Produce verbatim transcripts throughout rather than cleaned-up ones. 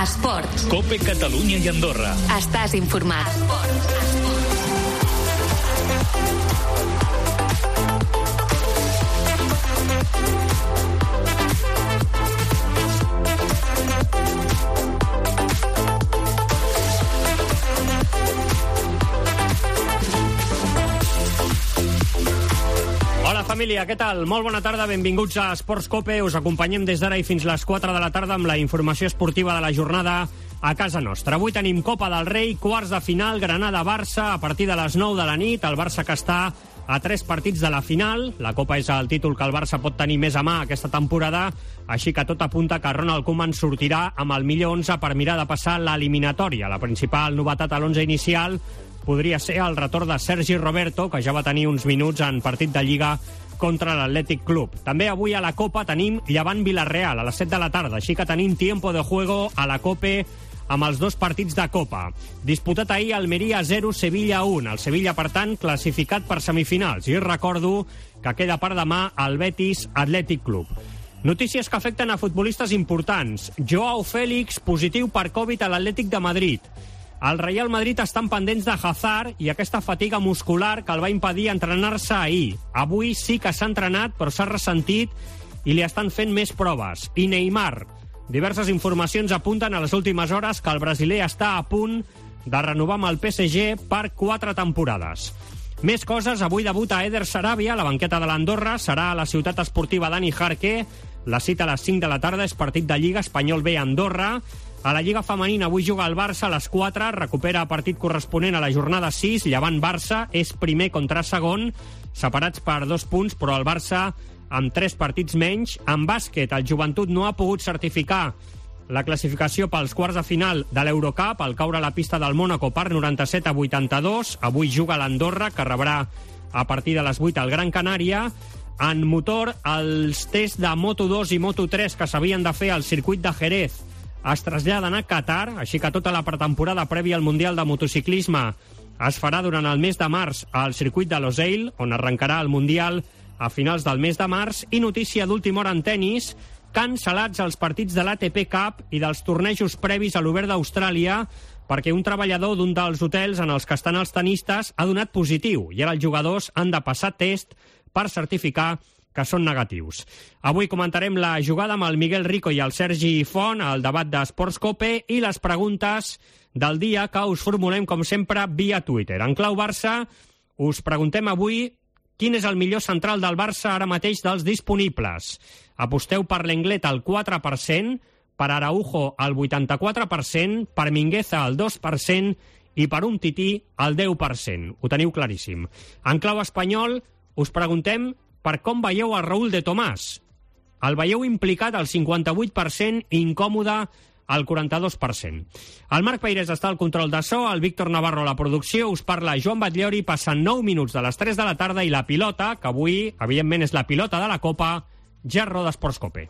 Esports. Cope Catalunya i Andorra. Estàs informat. Esports. Hola família, què tal? Molt bona tarda, benvinguts a Esports Cope. Us acompanyem des d'ara i fins les quatre de la tarda amb la informació esportiva de la jornada a casa nostra. Avui tenim Copa del Rei, quarts de final, Granada-Barça, a partir de les nou de la nit. El Barça que està a tres partits de la final. La Copa és el títol que el Barça pot tenir més a mà aquesta temporada, així que tot apunta que Ronald Koeman sortirà amb el millor onze per mirar de passar l'eliminatòria. La principal novetat a l'onze inicial podria ser el retorn de Sergi Roberto, que ja va tenir uns minuts en partit de Lliga contra l'Atlètic Club. També avui a la Copa tenim Llevant-Villarreal a les set de la tarda, així que tenim tiempo de juego a la Cope amb els dos partits de Copa. Disputat ahir Almeria zero, Sevilla un. El Sevilla, per tant, classificat per semifinals. I recordo que queda per demà el Betis Atlètic Club. Notícies que afecten a futbolistes importants. Joao Félix, positiu per Covid a l'Atlètic de Madrid. El Real Madrid estan pendents de Hazard i aquesta fatiga muscular que el va impedir entrenar-se ahir. Avui sí que s'ha entrenat, però s'ha ressentit i li estan fent més proves. I Neymar. Diverses informacions apunten a les últimes hores que el brasiler està a punt de renovar amb el P S G per quatre temporades. Més coses, avui debuta Eder Sarabia a la banqueta de l'Andorra, serà a la ciutat esportiva Dani Jarque. La cita a les cinc de la tarda és partit de Lliga, Espanyol B Andorra. A la Lliga Femenina avui juga el Barça a les quatre, recupera partit corresponent a la jornada sis, Llevant-Barça és primer contra segon, separats per dos punts, però el Barça amb tres partits menys. En bàsquet, el Joventut no ha pogut certificar la classificació pels quarts de final de l'Eurocup al caure a la pista del Mónaco per noranta-set a vuitanta-dos. Avui juga l'Andorra, que rebrà a partir de les vuit al Gran Canària. En motor, els tests de Moto dos i Moto tres que s'havien de fer al circuit de Jerez es traslladen a Qatar, així que tota la pretemporada prèvia al Mundial de Motociclisme es farà durant el mes de març al circuit de Losail, on arrencarà el Mundial a finals del mes de març. I notícia d'última hora en tennis, cancel·lats els partits de l'A T P Cup i dels tornejos previs a l'Obert d'Austràlia perquè un treballador d'un dels hotels en els que estan els tenistes ha donat positiu i ara els jugadors han de passar test per certificar que són negatius. Avui comentarem la jugada amb el Miguel Rico i el Sergi Font, el debat d'Esports Cope i les preguntes del dia que us formulem, com sempre, via Twitter. En clau Barça, us preguntem avui quin és el millor central del Barça ara mateix dels disponibles. Aposteu per l'Englet al quatre per cent, per Araujo al vuitanta-quatre per cent, per Mingueza al dos per cent i per un tití al deu per cent. Ho teniu claríssim. En clau espanyol, us preguntem per com veieu a Raúl de Tomàs. El veieu implicat al cinquanta-vuit per cent i incòmode al quaranta-dos per cent. El Marc Peirés està al control de so, el Víctor Navarro a la producció, us parla Joan Batllori, passen nou minuts de les tres de la tarda i la pilota, que avui, evidentment, és la pilota de la Copa, ja roda Esports Cope.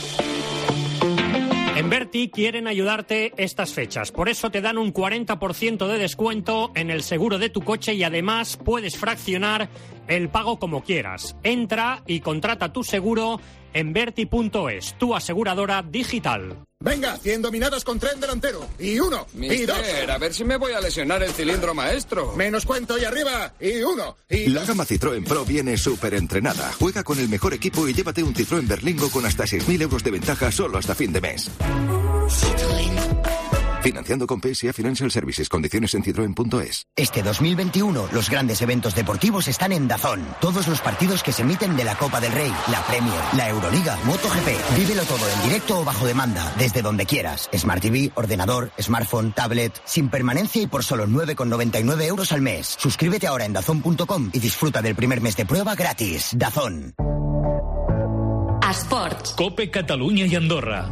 En Berti quieren ayudarte estas fechas, por eso te dan un cuarenta por ciento de descuento en el seguro de tu coche y además puedes fraccionar el pago como quieras. Entra y contrata tu seguro en Berti punto es, tu aseguradora digital. Venga, cien dominadas con tren delantero. Y uno, Mister, y dos. A ver si me voy a lesionar el cilindro maestro. Menos cuento y arriba. Y uno, y La gama Citroën Pro viene súper entrenada. Juega con el mejor equipo y llévate un Citroën Berlingo con hasta seis mil euros de ventaja solo hasta fin de mes. Citroën. Financiando con P S A Financial Services. Condiciones en citroen punto es. Este dos mil veintiuno, los grandes eventos deportivos están en DAZN. Todos los partidos que se emiten de la Copa del Rey, la Premier, la Euroliga, MotoGP. Vívelo todo en directo o bajo demanda, desde donde quieras. Smart T V, ordenador, smartphone, tablet, sin permanencia y por solo nueve con noventa y nueve euros al mes. Suscríbete ahora en dazn punto com y disfruta del primer mes de prueba gratis. DAZN. Esports. Cope Catalunya i Andorra.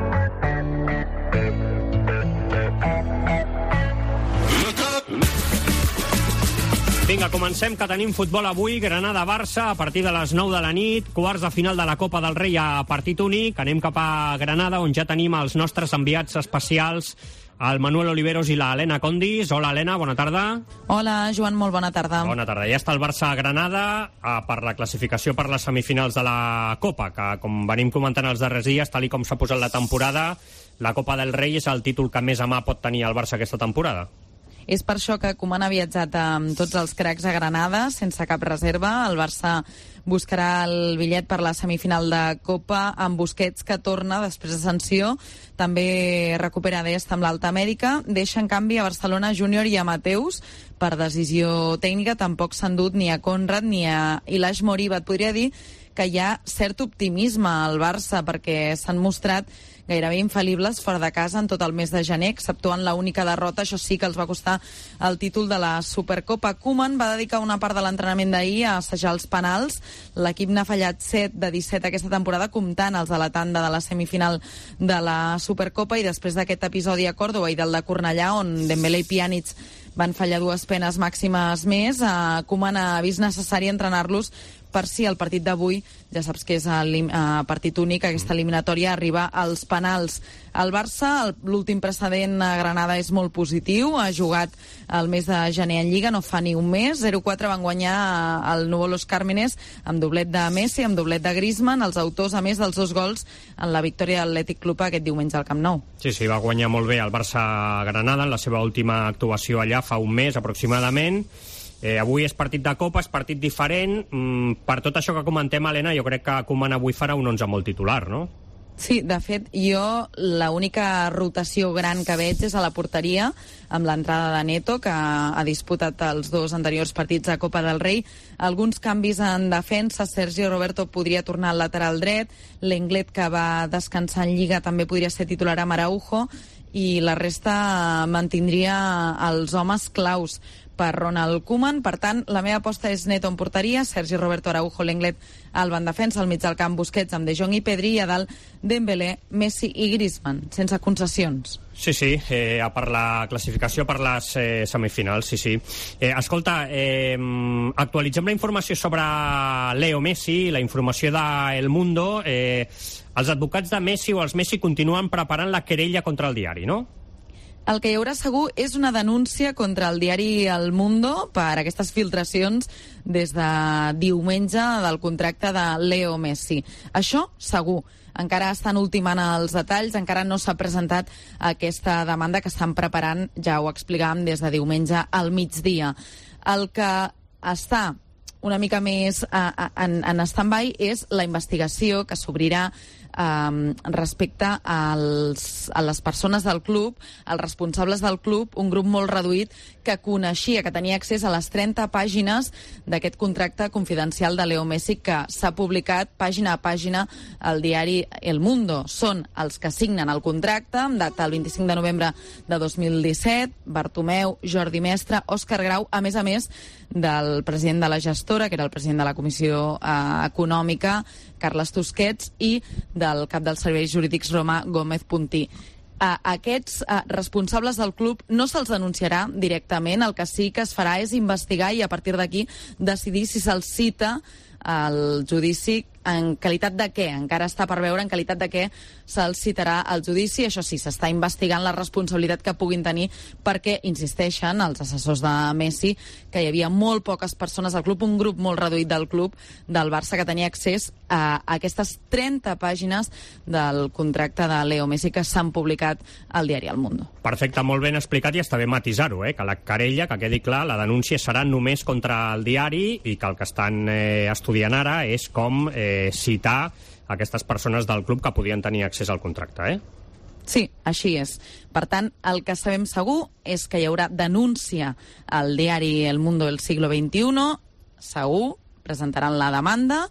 Vinga, comencem, que tenim futbol avui. Granada-Barça a partir de les nou de la nit, quarts de final de la Copa del Rei a partit únic. Anem cap a Granada, on ja tenim els nostres enviats especials, el Manuel Oliveros i la Helena Condis. Hola, Helena, bona tarda. Hola, Joan, molt bona tarda. Bona tarda. Ja està el Barça a Granada eh, per la classificació per les semifinals de la Copa, que, com venim comentant els darrers dies, tal i com s'ha posat la temporada, la Copa del Rei és el títol que més a mà pot tenir el Barça aquesta temporada. És per això que Koeman ha viatjat amb tots els cracs a Granada, sense cap reserva. El Barça buscarà el bitllet per la semifinal de Copa amb Busquets, que torna després de sanció. També recupera Dest amb l'Alta Amèrica. Deixa, en canvi, a Barcelona Júnior i a Mateus per decisió tècnica. Tampoc s'han dut ni a Conrad ni a Ilaix Moriba. Et podria dir que hi ha cert optimisme al Barça perquè s'han mostrat gairebé infal·libles fora de casa en tot el mes de gener, exceptuant l'única derrota, això sí que els va costar el títol de la Supercopa. Koeman va dedicar una part de l'entrenament d'ahir a assajar els penals. L'equip n'ha fallat set de disset aquesta temporada, comptant els de la tanda de la semifinal de la Supercopa, i després d'aquest episodi a Còrdova i del de Cornellà, on Dembélé i Pjanic van fallar dues penes màximes més, eh, Koeman ha vist necessari entrenar-los per si el partit d'avui, ja saps que és el uh, partit únic, aquesta eliminatòria, arriba als penals. El Barça, el, l'últim precedent a Granada és molt positiu, ha jugat el mes de gener en Lliga, no fa ni un mes, zero quatre van guanyar el Nuevo Los Cármenes amb doblet de Messi, amb doblet de Griezmann, els autors, a més dels dos gols en la victòria de l'Atlètic Club aquest diumenge al Camp Nou. Sí, sí, va guanyar molt bé el Barça a Granada en la seva última actuació allà fa un mes aproximadament. Eh, avui és partit de Copa, és partit diferent. Mm, per tot això que comentem, Helena, jo crec que Koeman avui farà un onze molt titular, no? Sí, de fet, jo l'única rotació gran que veig és a la porteria, amb l'entrada de Neto, que ha disputat els dos anteriors partits a Copa del Rei. Alguns canvis en defensa, Sergio Roberto podria tornar al lateral dret, l'Englet, que va descansar en Lliga, també podria ser titular amb Araujo, i la resta mantindria els homes claus per Ronald Koeman. Per tant, la meva aposta és Neto en porteria, Sergi Roberto, Araujo, l'Englet, Alba en defensa, al mig del camp Busquets amb De Jong i Pedri, i a dalt Dembélé, Messi i Griezmann, sense concessions. Sí, sí, eh, per la classificació per les eh, semifinals, sí, sí. Eh, escolta, eh, actualitzem la informació sobre Leo Messi, la informació de El Mundo. Eh, els advocats de Messi o els Messi continuen preparant la querella contra el diari, no? El que hi haurà segur és una denúncia contra el diari El Mundo per aquestes filtracions des de diumenge del contracte de Leo Messi. Això segur. Encara estan ultimant els detalls, encara no s'ha presentat aquesta demanda que estan preparant, ja ho explicàvem, des de diumenge al migdia. El que està una mica més en, en stand-by és la investigació que s'obrirà Um, respecte als, a les persones del club, als responsables del club, un grup molt reduït que coneixia, que tenia accés a les trenta pàgines d'aquest contracte confidencial de Leo Messi que s'ha publicat pàgina a pàgina al diari El Mundo. Són els que signen el contracte, amb data el vint-i-cinc de novembre de dos mil disset, Bartomeu, Jordi Mestre, Òscar Grau, a més a més del president de la gestora, que era el president de la Comissió eh, Econòmica, Carles Tusquets, i del cap dels serveis jurídics Romà Gómez Puntí. A aquests a, responsables del club no se'ls denunciarà directament, el que sí que es farà és investigar i a partir d'aquí decidir si se'ls cita al judici. En qualitat de què? Encara està per veure en qualitat de què se'ls citarà al judici. Això sí, s'està investigant la responsabilitat que puguin tenir perquè, insisteixen els assessors de Messi, que hi havia molt poques persones al club, un grup molt reduït del club del Barça que tenia accés a aquestes trenta pàgines del contracte de Leo Messi que s'han publicat al diari El Mundo. Perfecte, molt ben explicat, i està bé matisar-ho, eh? Que la querella, que quedi clar, la denúncia serà només contra el diari i que el que estan eh, estudiant ara és com eh, citar aquestes persones del club que podien tenir accés al contracte, eh? Sí, així és. Per tant, el que sabem segur és que hi haurà denúncia al diari El Mundo del siglo veintiuno, segur, presentaran la demanda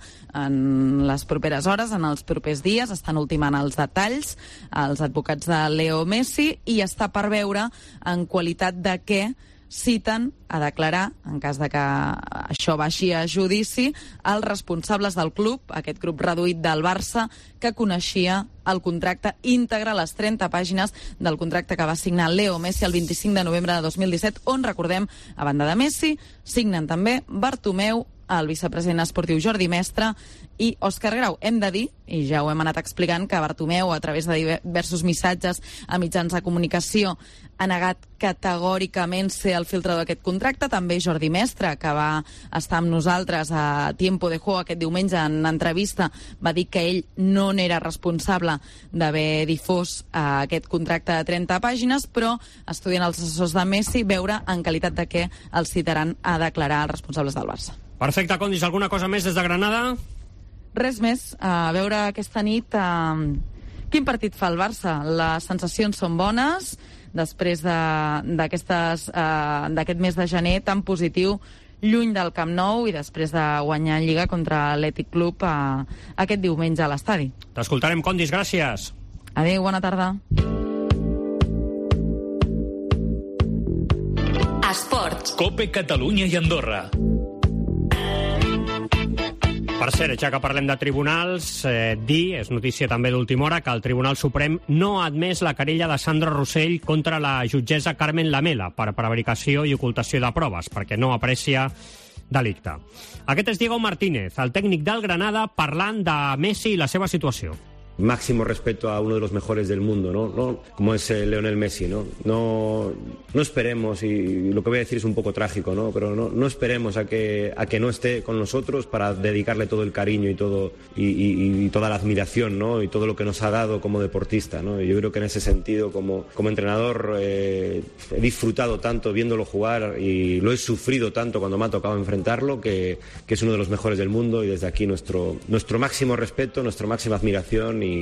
en les properes hores, en els propers dies, estan ultimant els detalls els advocats de Leo Messi i està per veure en qualitat de què citen a declarar, en cas de que això baixi a judici, els responsables del club, aquest grup reduït del Barça, que coneixia el contracte íntegre, les trenta pàgines del contracte que va signar Leo Messi el vint-i-cinc de novembre de dos mil disset, on, recordem, a banda de Messi, signen també Bartomeu, el vicepresident esportiu Jordi Mestre i Òscar Grau. Hem de dir, i ja ho hem anat explicant, que Bartomeu, a través de diversos missatges a mitjans de comunicació, ha negat categòricament ser el filtrador d'aquest contracte. També Jordi Mestre, que va estar amb nosaltres a Tiempo de Juego aquest diumenge en entrevista, va dir que ell no n'era responsable d'haver difós uh, aquest contracte de trenta pàgines, però estudien els assessors de Messi veure en qualitat de què els citaran a declarar els responsables del Barça. Perfecte, Condis, alguna cosa més des de Granada? Res més. A veure aquesta nit uh, quin partit fa el Barça. Les sensacions són bones després d'aquestes uh, d'aquest mes de gener tan positiu lluny del Camp Nou i després de guanyar en Lliga contra l'Atlètic Club uh, aquest diumenge a l'estadi. T'escoltarem, Condis, gràcies. Adéu, bona tarda. Esports. Cope Catalunya i Andorra. Per cert, ja que parlem de tribunals, eh, dir, és notícia també d'última hora, que el Tribunal Suprem no ha admès la querella de Sandro Rossell contra la jutgessa Carmen Lamela per prevaricació i ocultació de proves, perquè no aprecia delicte. Aquest és Diego Martínez, el tècnic del Granada, parlant de Messi i la seva situació. Máximo respeto a uno de los mejores del mundo, ¿no? ¿No? Como es eh, Lionel Messi, ¿no? No, no esperemos, y lo que voy a decir es un poco trágico, ¿no? Pero no, no esperemos a que, a que no esté con nosotros para dedicarle todo el cariño y todo y, y, y toda la admiración, ¿no? Y todo lo que nos ha dado como deportista, ¿no? Yo creo que en ese sentido, como, como entrenador, eh, he disfrutado tanto viéndolo jugar y lo he sufrido tanto cuando me ha tocado enfrentarlo, que, que es uno de los mejores del mundo, y desde aquí nuestro, nuestro máximo respeto, nuestra máxima admiración. Y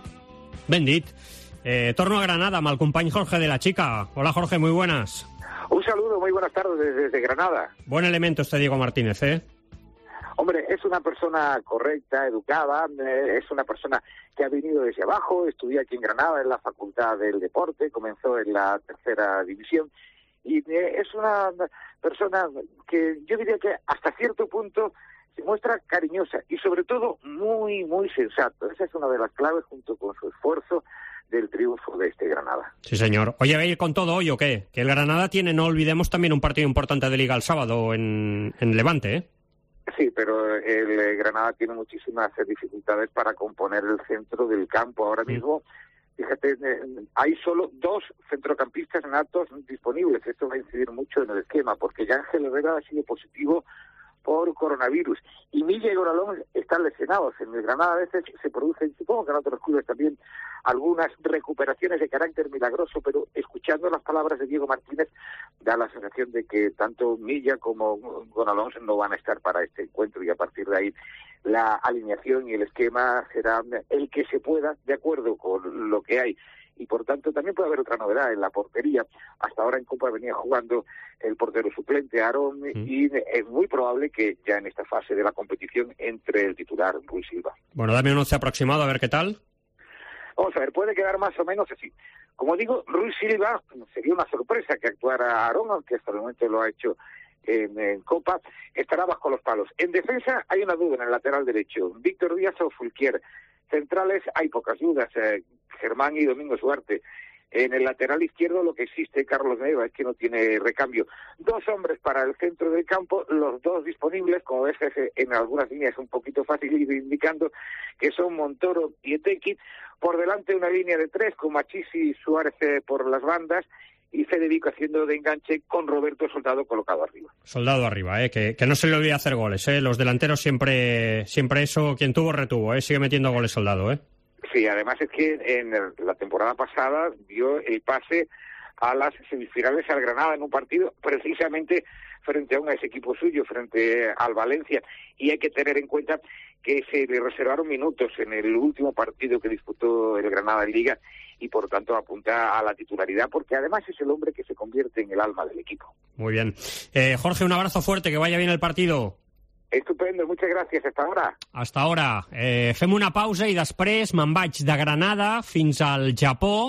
Ben dit. Eh, torno a Granada amb el company Jorge de la Chica. Hola, Jorge, muy buenas. Un saludo, muy buenas tardes desde, desde Granada. Buen elemento este Diego Martínez, ¿eh? Hombre, es una persona correcta, educada, eh, es una persona que ha venido desde abajo, estudió aquí en Granada en la Facultad del Deporte, comenzó en la tercera división, y eh, es una persona que yo diría que hasta cierto punto se muestra cariñosa y sobre todo muy, muy sensato. Esa es una de las claves, junto con su esfuerzo, del triunfo de este Granada. Sí, señor. Oye, ¿va a ir con todo hoy o qué? Que el Granada tiene, no olvidemos, también un partido importante de Liga el sábado en, en Levante, ¿eh? Sí, pero el Granada tiene muchísimas dificultades para componer el centro del campo. Ahora mismo, fíjate, hay solo dos centrocampistas natos disponibles. Esto va a incidir mucho en el esquema, porque ya Ángel Herrera ha sido positivo por coronavirus, y Milla y Goralón están lesionados. En el Granada a veces se producen, supongo que en otros clubes también, algunas recuperaciones de carácter milagroso, pero escuchando las palabras de Diego Martínez da la sensación de que tanto Milla como Goralón no van a estar para este encuentro, y a partir de ahí la alineación y el esquema será el que se pueda, de acuerdo con lo que hay. Y por tanto también puede haber otra novedad en la portería. Hasta ahora en Copa venía jugando el portero suplente Aarón, mm. y es muy probable que ya en esta fase de la competición entre el titular Rui Silva. Bueno, dame un once aproximado, a ver qué tal. Vamos a ver, puede quedar más o menos así. Como digo, Rui Silva, sería una sorpresa que actuara Aarón, aunque hasta el momento lo ha hecho en, en Copa, estará bajo los palos. En defensa hay una duda en el lateral derecho, Víctor Díaz o Fulquier. Centrales hay pocas dudas, eh, Germán y Domingo Suarte. En el lateral izquierdo lo que existe, Carlos Neva, es que no tiene recambio. Dos hombres para el centro del campo, los dos disponibles, como ves en algunas líneas un poquito fácil ir indicando que son Montoro y Etequi. Por delante una línea de tres con Machisi y Suárez por las bandas, y Federico haciendo de enganche con Roberto Soldado colocado arriba. Soldado arriba, eh, que, que no se le olvide hacer goles. Eh. Los delanteros siempre siempre eso, quien tuvo retuvo, eh. Sigue metiendo goles Soldado. Eh. Sí, además es que en el, la temporada pasada dio el pase a las semifinales al Granada en un partido precisamente frente a un ex equipo suyo, frente al Valencia, y hay que tener en cuenta que se le reservaron minutos en el último partido que disputó el Granada en Liga, y por tanto apunta a la titularidad, porque además es el hombre que se convierte en el alma del equipo. Muy bien. Eh, Jorge, un abrazo fuerte, que vaya bien el partido. Estupendo, muchas gracias. Hasta ahora. Hasta ahora. Eh, fem una pausa i després me'n vaig de Granada fins al Japó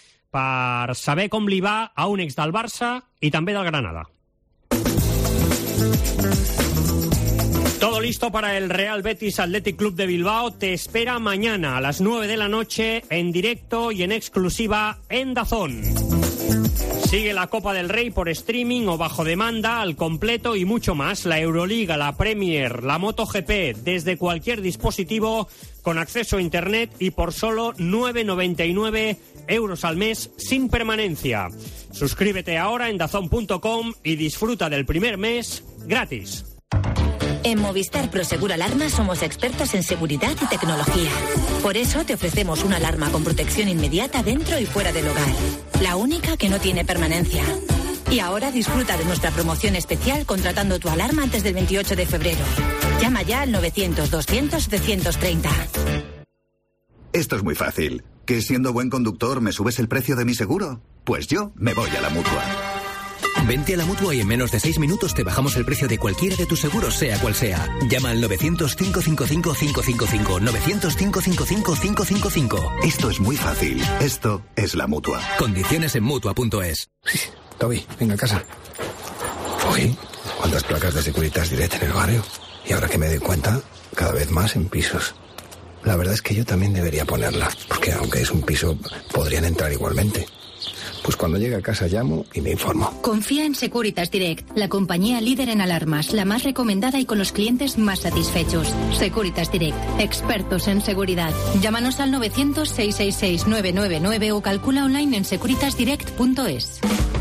per saber com li va a un ex del Barça i també del Granada. Todo listo para el Real Betis Athletic Club de Bilbao. Te espera mañana a las nueve de la noche en directo y en exclusiva en DAZN. Sigue la Copa del Rey por streaming o bajo demanda al completo y mucho más. La Euroliga, la Premier, la MotoGP, desde cualquier dispositivo con acceso a internet y por solo nueve noventa y nueve euros al mes sin permanencia. Suscríbete ahora en dazón punto com y disfruta del primer mes gratis. En Movistar Prosegur Alarma somos expertos en seguridad y tecnología. Por eso te ofrecemos una alarma con protección inmediata dentro y fuera del hogar. La única que no tiene permanencia. Y ahora disfruta de nuestra promoción especial contratando tu alarma antes del veintiocho de febrero. Llama ya al novecientos doscientos setecientos treinta. Esto es muy fácil. ¿Que siendo buen conductor me subes el precio de mi seguro? Pues yo me voy a la Mutua. Vente a la Mutua y en menos de seis minutos te bajamos el precio de cualquiera de tus seguros, sea cual sea. Llama al novecientos, cinco cinco cinco, cinco cinco cinco, novecientos, cinco cinco cinco, cinco cinco cinco. Esto es muy fácil. Esto es la Mutua. Condiciones en Mutua punto es. Toby, venga a casa. Uy, ¿cuántas placas de Securitas Direct en el barrio? Y ahora que me doy cuenta, cada vez más en pisos. La verdad es que yo también debería ponerla, porque aunque es un piso, podrían entrar igualmente. Pues cuando llegue a casa llamo y me informo. Confía en Securitas Direct, la compañía líder en alarmas, la más recomendada y con los clientes más satisfechos. Securitas Direct, expertos en seguridad. Llámanos al novecientos, seiscientos sesenta y seis, novecientos noventa y nueve o calcula online en securitas direct punto es.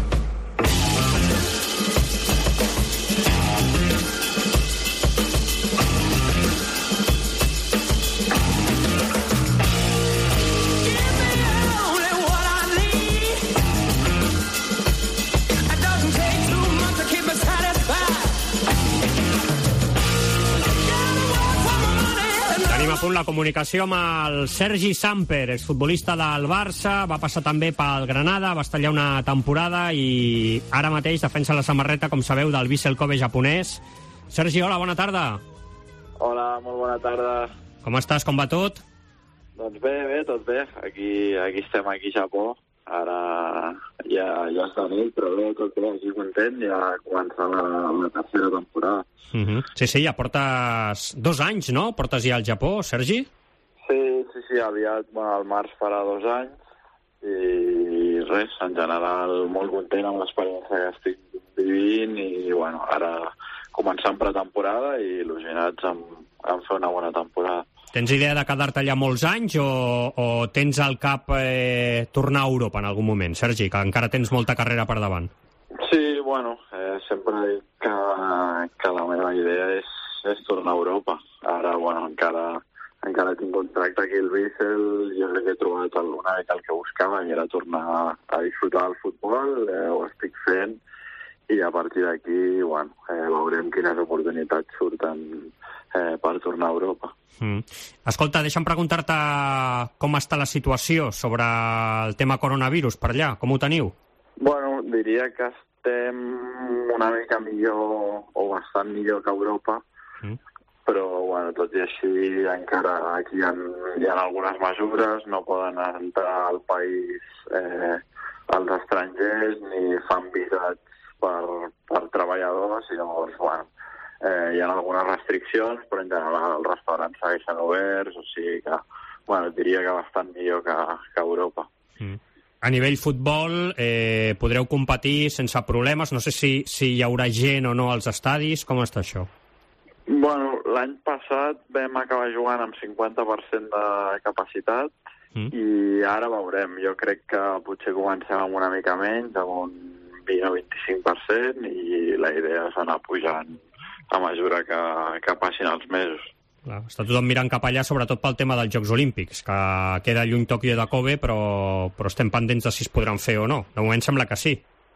La comunicació amb el Sergi Samper, exfutbolista del Barça, va passar també pel Granada, va estar allà una temporada i ara mateix defensa la samarreta, com sabeu, del Vissel Kobe japonès. Sergi, hola, bona tarda. Hola, molt bona tarda. Com estàs, com va tot? Doncs bé, bé, tot bé. Aquí, aquí estem, aquí a Japó. Ara ja, ja està nit, però bé, tot bé, aquí content, ja comença la, la tercera temporada. Uh-huh. Sí, sí, ja portes dos anys, no? Portes ja al Japó, Sergi? Sí, sí, sí, aviat, bueno, al març farà dos anys i res, en general molt content amb l'experiència que estic vivint i, bueno, ara començant pretemporada i il·lusionats amb, amb fer una bona temporada. Tens idea de quedar-te allà molts anys o, o tens al cap eh, tornar a Europa en algun moment, Sergi, que encara tens molta carrera per davant? Sí, bueno, eh, sempre dic que, que la meva idea és, és tornar a Europa. Ara, bueno, encara, encara tinc contracte aquí al Vissel, jo crec que he trobat una mica el que buscava, i era tornar a disfrutar del futbol, eh, ho estic fent, i a partir d'aquí, bueno, eh, veurem quines oportunitats surten eh, per tornar a Europa. Mm. Escolta, deixa'm preguntar-te com està la situació sobre el tema coronavirus per allà, com ho teniu? Bueno, diria que estem una mica millor o bastant millor que Europa, mm. però bueno, tot i així encara aquí hi ha, hi ha algunes mesures, no poden entrar al país eh, els estrangers ni fan visats per, per treballadors, i llavors, bueno, Eh, hi ha algunes restriccions, però en general els restaurants segueixen oberts, o sigui que, bueno, diria que bastant millor que, que Europa. Mm. A nivell futbol, eh, podreu competir sense problemes? No sé si, si hi haurà gent o no als estadis. Com està això? Bueno, l'any passat vam acabar jugant amb cinquanta per cent de capacitat mm. i ara veurem. Jo crec que potser comencem amb una mica menys, amb un vint o vint-i-cinc per cent, i la idea és anar pujant a mesura que, que passin els mesos. Clar, està tothom mirant cap allà, sobretot pel tema dels Jocs Olímpics, que queda lluny Tòquio de Kobe, però, però estem pendents de si es podran fer o no. De moment sembla que sí.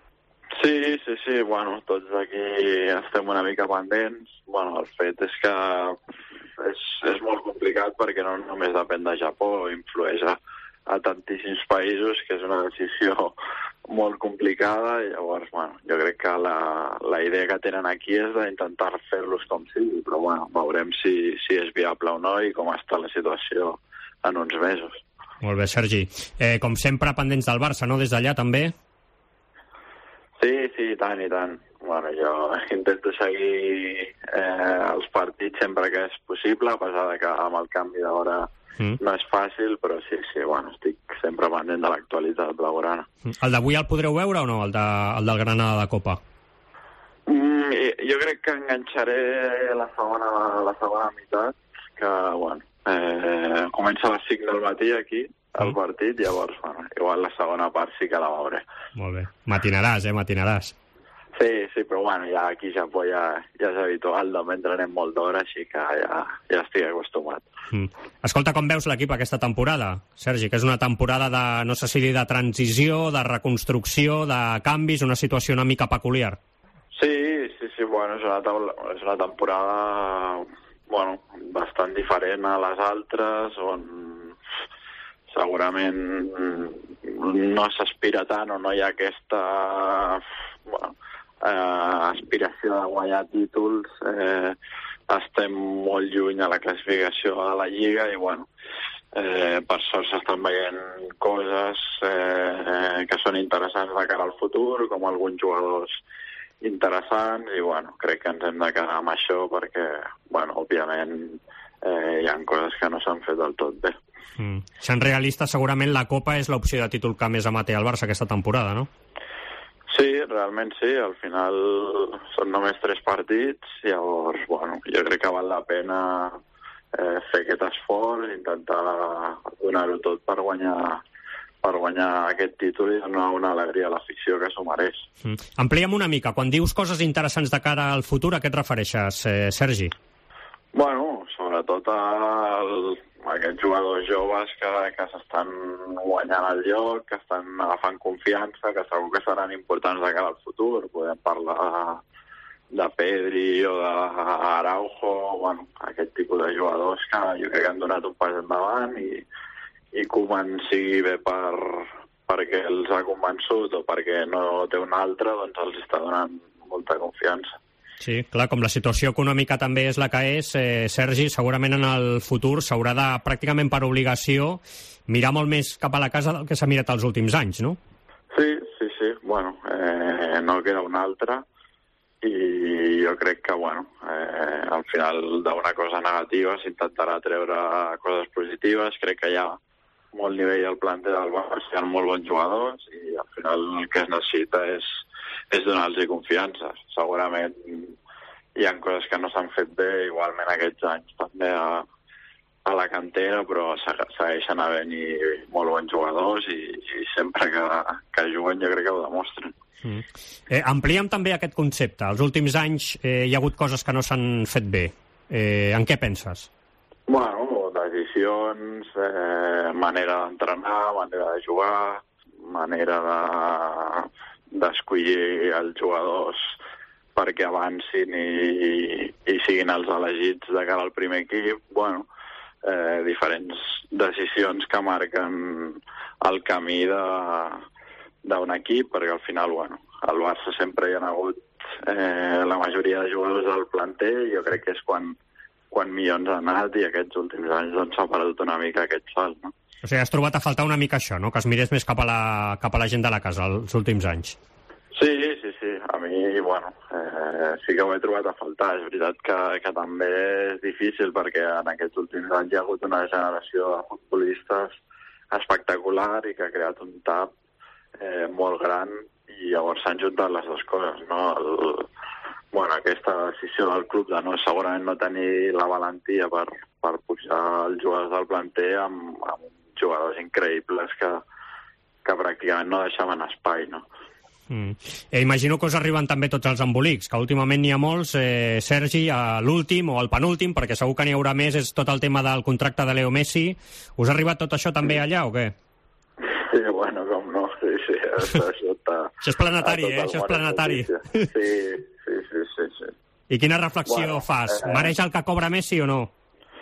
Sí, sí, sí, bueno, tots aquí estem una mica pendents. Bueno, el fet és que és, és molt complicat perquè no només depèn de Japó, influeix a, a tantíssims països, que és una decisió molt complicada, i llavors, bueno, jo crec que la, la idea que tenen aquí és d'intentar fer-los com sigui, però bueno, veurem si, si és viable o no i com està la situació en uns mesos. Molt bé, Sergi. Eh, com sempre, pendents del Barça, no?, des d'allà també? Sí, sí, i tant, i tant. bueno, jo intento seguir eh, els partits sempre que és possible, a pesar de que amb el canvi d'hora mm. no és fàcil, però sí, sí, bueno, estic sempre pendent de l'actualitat blaugrana. El d'avui el podreu veure o no, el, de, el del Granada de Copa? Mm, jo crec que enganxaré la segona, la segona meitat, que, bueno, eh, comença a les cinc del matí aquí, el partit, llavors, bueno, igual la segona part sí que la veuré. Molt bé. Matinaràs, eh, matinaràs. Sí, sí, però bueno, ja aquí ja, ja, ja és habitual, també entrenem molt d'hora, així que ja, ja estic acostumat. Mm. Escolta, com veus l'equip aquesta temporada, Sergi? Que és una temporada de, no sé si dir, de transició, de reconstrucció, de canvis, una situació una mica peculiar. Sí, sí, sí, bueno, és una, taula, és una temporada, bueno, bastant diferent a les altres, on segurament no s'aspira tant o no hi ha aquesta, bueno, eh, aspiració de guanyar títols. Eh, estem molt lluny a la classificació de la Lliga i, bueno, eh, per sort s'estan veient coses eh, que són interessants de cara al futur, com alguns jugadors interessants, i bueno, crec que ens hem de quedar amb això perquè, bueno, òbviament eh, hi ha coses que no s'han fet del tot bé. Mm. Sent realista, segurament la Copa és l'opció de títol que més amaté al Barça aquesta temporada, no? Sí, realment sí, al final són només tres partits, llavors, bueno, jo crec que val la pena eh, fer aquest esforç, intentar donar-ho tot per guanyar per guanyar aquest títol i donar una alegria a l'afició que s'ho mereix. Mm. Amplia'm una mica. Quan dius coses interessants de cara al futur, a què et refereixes, eh, Sergi? Bueno, sobretot el, aquests jugadors joves que, que s'estan guanyant el lloc, que estan agafant confiança, que segur que seran importants de cara al futur. Podem parlar de Pedri o d'Araujo, bueno, aquest tipus de jugadors que jo crec que han donat un pas endavant i i Koeman sigui bé per, perquè els ha convençut o perquè no té un altre, doncs els està donant molta confiança. Sí, clar, com la situació econòmica també és la que és, eh, Sergi, segurament en el futur s'haurà de, pràcticament per obligació, mirar molt més cap a la casa del que s'ha mirat els últims anys, no? Sí, sí, sí. Bueno, eh, no queda un altre i jo crec que, bueno, eh, al final d'una cosa negativa s'intentarà treure coses positives. Crec que hi ha molt nivell al planter del Barça, hi ha molt bons jugadors i al final el que es necessita és, és donar-los confiança. Segurament hi ha coses que no s'han fet bé, igualment aquests anys també a, a la cantera, però segueixen havent-hi molt bons jugadors i, i sempre que, que juguen jo crec que ho demostren. Mm. Eh, amplia'm també aquest concepte. Els últims anys eh, hi ha hagut coses que no s'han fet bé. Eh, en què penses? Bueno, decisions, eh, manera d'entrenar, manera de jugar, manera de, d'escollir els jugadors perquè avancin i, i siguin els elegits de cara al primer equip. Bueno, eh, diferents decisions que marquen el camí de, d'un equip, perquè al final, bueno, al Barça sempre hi ha hagut eh, la majoria de jugadors del planter i jo crec que és quan quan millor ens ha anat i aquests últims anys doncs s'ha perdut una mica aquest salt, no? O sigui, has trobat a faltar una mica això, no? Que es mirés més cap a la, cap a la gent de la casa els últims anys. Sí, sí, sí. A mi, bueno, eh, sí que ho he trobat a faltar. És veritat que, que també és difícil perquè en aquests últims anys hi ha hagut una generació de futbolistes espectacular i que ha creat un tap eh, molt gran i llavors s'han juntat les dues coses, no? El, bueno, aquesta decisió del club de no, segurament no tenir la valentia per, per pujar els jugadors del planter amb, amb jugadors increïbles que, que pràcticament no deixaven espai, no? Mm. Eh, imagino que us arriben també tots els embolics, que últimament n'hi ha molts, eh, Sergi, a l'últim o al penúltim, perquè segur que n'hi haurà més, és tot el tema del contracte de Leo Messi. Us ha arribat tot això també allà o què? Sí, bueno, com no, sí, sí. Això, això, està, això és planetari, eh? Això és planetari. Sí, sí, sí, sí, sí. I quina reflexió bueno, fas? Eh, Mereix el que cobra Messi o no?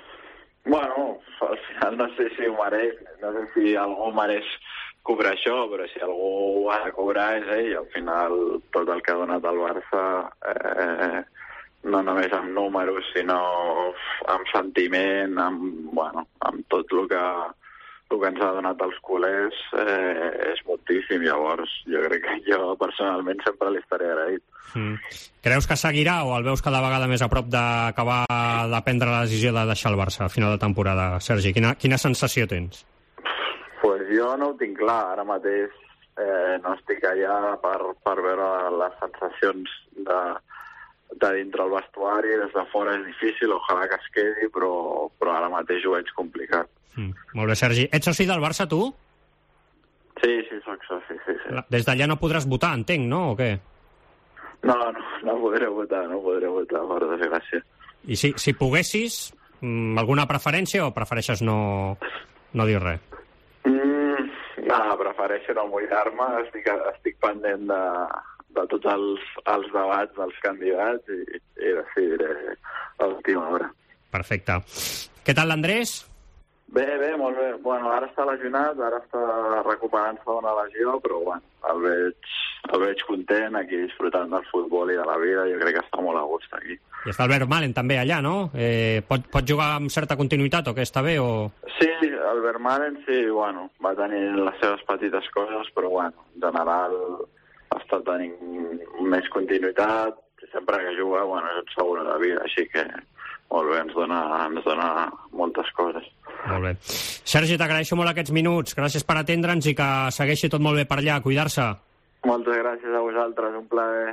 Bueno, al final no sé si ho mereix, no sé si algú mereix cobrar això, però si algú ho ha de cobrar és ell. Al final tot el que ha donat al Barça, eh, no només amb números, sinó amb sentiment, amb, bueno, amb tot el que, el que ens ha donat els culers eh, és moltíssim. Llavors, jo crec que jo personalment sempre li estaré agraït. Mm. Creus que seguirà o el veus cada vegada més a prop d'acabar de prendre la decisió de deixar el Barça a final de temporada? Sergi, quina, quina sensació tens? Pues jo no ho tinc clar. Ara mateix eh, no estic allà per, per veure les sensacions de, de dintre el vestuari. Des de fora és difícil, ojalà que es quedi, però, però ara mateix ho veig complicat. Mm, molt bé, Sergi. Ets soci del Barça, tu? Sí, sí, soc soci, sí, sí. Des d'allà no podràs votar, entenc, no? O què? No, no, no podré votar, no podré votar, per desgràcia. I si, si poguessis, alguna preferència o prefereixes no, no dir res? Mm, no, prefereixo no mullar-me, estic, estic pendent de, de tots els, els debats dels candidats i, i decidiré a l'última hora. Perfecte. Què tal l'Andrés? Bé, bé, molt bé. Bueno, ara està lesionat, ara està recuperant-se d'una lesió, però bueno, el veig, el veig content aquí disfrutant del futbol i de la vida. Jo crec que està molt a gust aquí. I està Albert Malen també allà, no? Eh, pot, pot jugar amb certa continuïtat o què, està bé? O... Sí, Albert Malen sí, bueno, va tenir les seves petites coses, però bueno, en general està tenint més continuïtat. Sempre que juga, bueno, és un segur de vida, així que molt bé, ens dona, ens dona moltes coses. Molt bé. Sergi, t'agraeixo molt aquests minuts. Gràcies per atendre'ns i que segueixi tot molt bé per allà. Cuidar-se. Moltes gràcies a vosaltres, un plaer.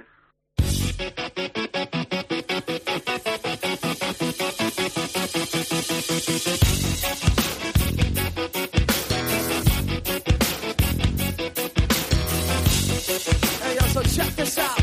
Hey, yo, so check this out.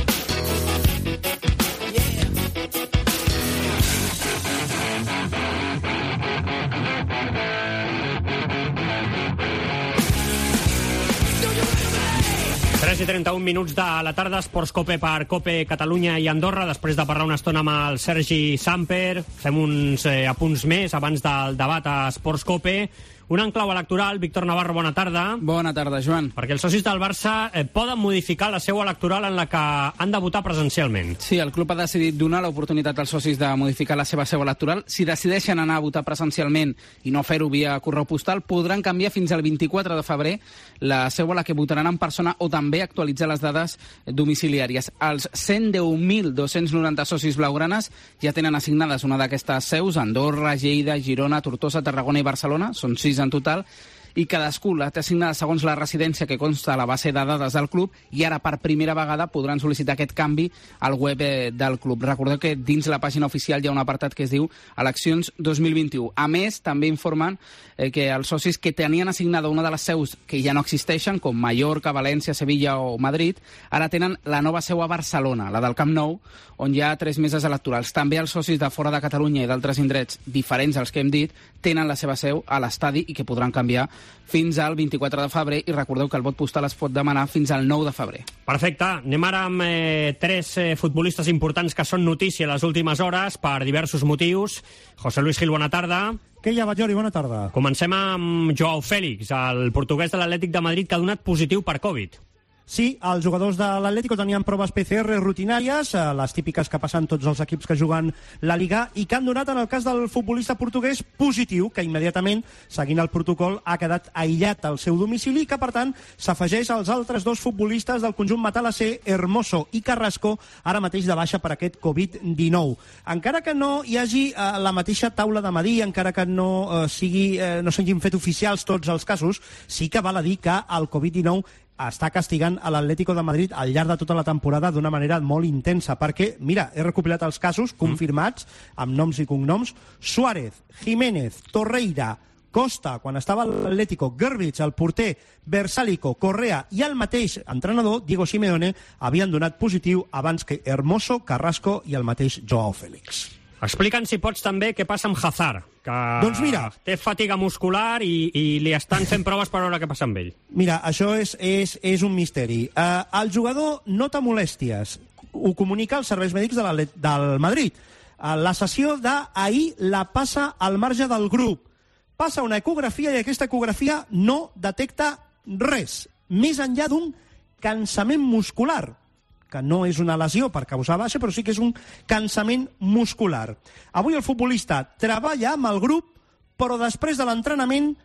tres i trenta-un minuts de la tarda, Esports Cope per Cope Catalunya i Andorra. Després de parlar una estona amb el Sergi Samper, fem uns eh, apunts més abans del debat a Esports Cope. Un enclau electoral. Víctor Navarro, bona tarda. Bona tarda, Joan. Perquè els socis del Barça eh, poden modificar la seu electoral en la que han de votar presencialment. Sí, el club ha decidit donar l'oportunitat als socis de modificar la seva seu electoral. Si decideixen anar a votar presencialment i no fer-ho via correu postal, podran canviar fins al vint-i-quatre de febrer la seu a la que votaran en persona o també actualitzar les dades domiciliàries. Els cent deu mil dos-cents noranta socis blaugranes ja tenen assignades una d'aquestes seus, Andorra, Lleida, Girona, Tortosa, Tarragona i Barcelona. Són sis en total, i cadascú la té assignada segons la residència que consta a la base de dades del club, i ara per primera vegada podran sol·licitar aquest canvi al web del club. Recordeu que dins la pàgina oficial hi ha un apartat que es diu Eleccions dos mil vint-i-u. A més, també informen eh, que els socis que tenien assignada una de les seus que ja no existeixen, com Mallorca, València, Sevilla o Madrid, ara tenen la nova seu a Barcelona, la del Camp Nou, on hi ha tres meses electorals. També els socis de fora de Catalunya i d'altres indrets diferents als que hem dit tenen la seva seu a l'estadi i que podran canviar fins al vint-i-quatre de febrer, i recordeu que el vot postal es pot demanar fins al nou de febrer. Perfecte. Anem ara amb eh, tres eh, futbolistes importants que són notícia les últimes hores per diversos motius. José Luis Gil, bona tarda. Què hi ha, Batllori? Bona tarda. Comencem amb Joao Félix, el portuguès de l'Atlètic de Madrid, que ha donat positiu per Covid. Sí, els jugadors de l'Atlético tenien proves P C R rutinàries, les típiques que passen tots els equips que juguen la Liga, i que han donat, en el cas del futbolista portuguès, positiu, que immediatament, seguint el protocol, ha quedat aïllat al seu domicili i que, per tant, s'afegeix als altres dos futbolistes del conjunt matalassé, Hermoso i Carrasco, ara mateix de baixa per aquest Covid dinou. Encara que no hi hagi eh, la mateixa taula de medir, encara que no eh, sigui, eh, no s'hagin fet oficials tots els casos, sí que val a dir que el Covid dinou està castigant a l'Atlético de Madrid al llarg de tota la temporada d'una manera molt intensa, perquè, mira, he recopilat els casos confirmats, amb noms i cognoms: Suárez, Jiménez, Torreira, Costa, quan estava a l'Atlético, Gervich, el porter, Versálico, Correa i el mateix entrenador, Diego Simeone, havien donat positiu abans que Hermoso, Carrasco i el mateix Joao Félix. Explica'ns, si pots, també què passa amb Hazard, que doncs mira, té fatiga muscular i, i li estan fent proves per veure què passa amb ell. Mira, això és, és, és un misteri. Uh, el jugador nota molèsties. Ho comunica als serveis mèdics de la, del Madrid. Uh, la sessió d'ahir la passa al marge del grup. Passa una ecografia i aquesta ecografia no detecta res, més enllà d'un cansament muscular, que no és una lesió per causar baixa, però sí que és un cansament muscular. Avui el futbolista treballa amb el grup, però després de l'entrenament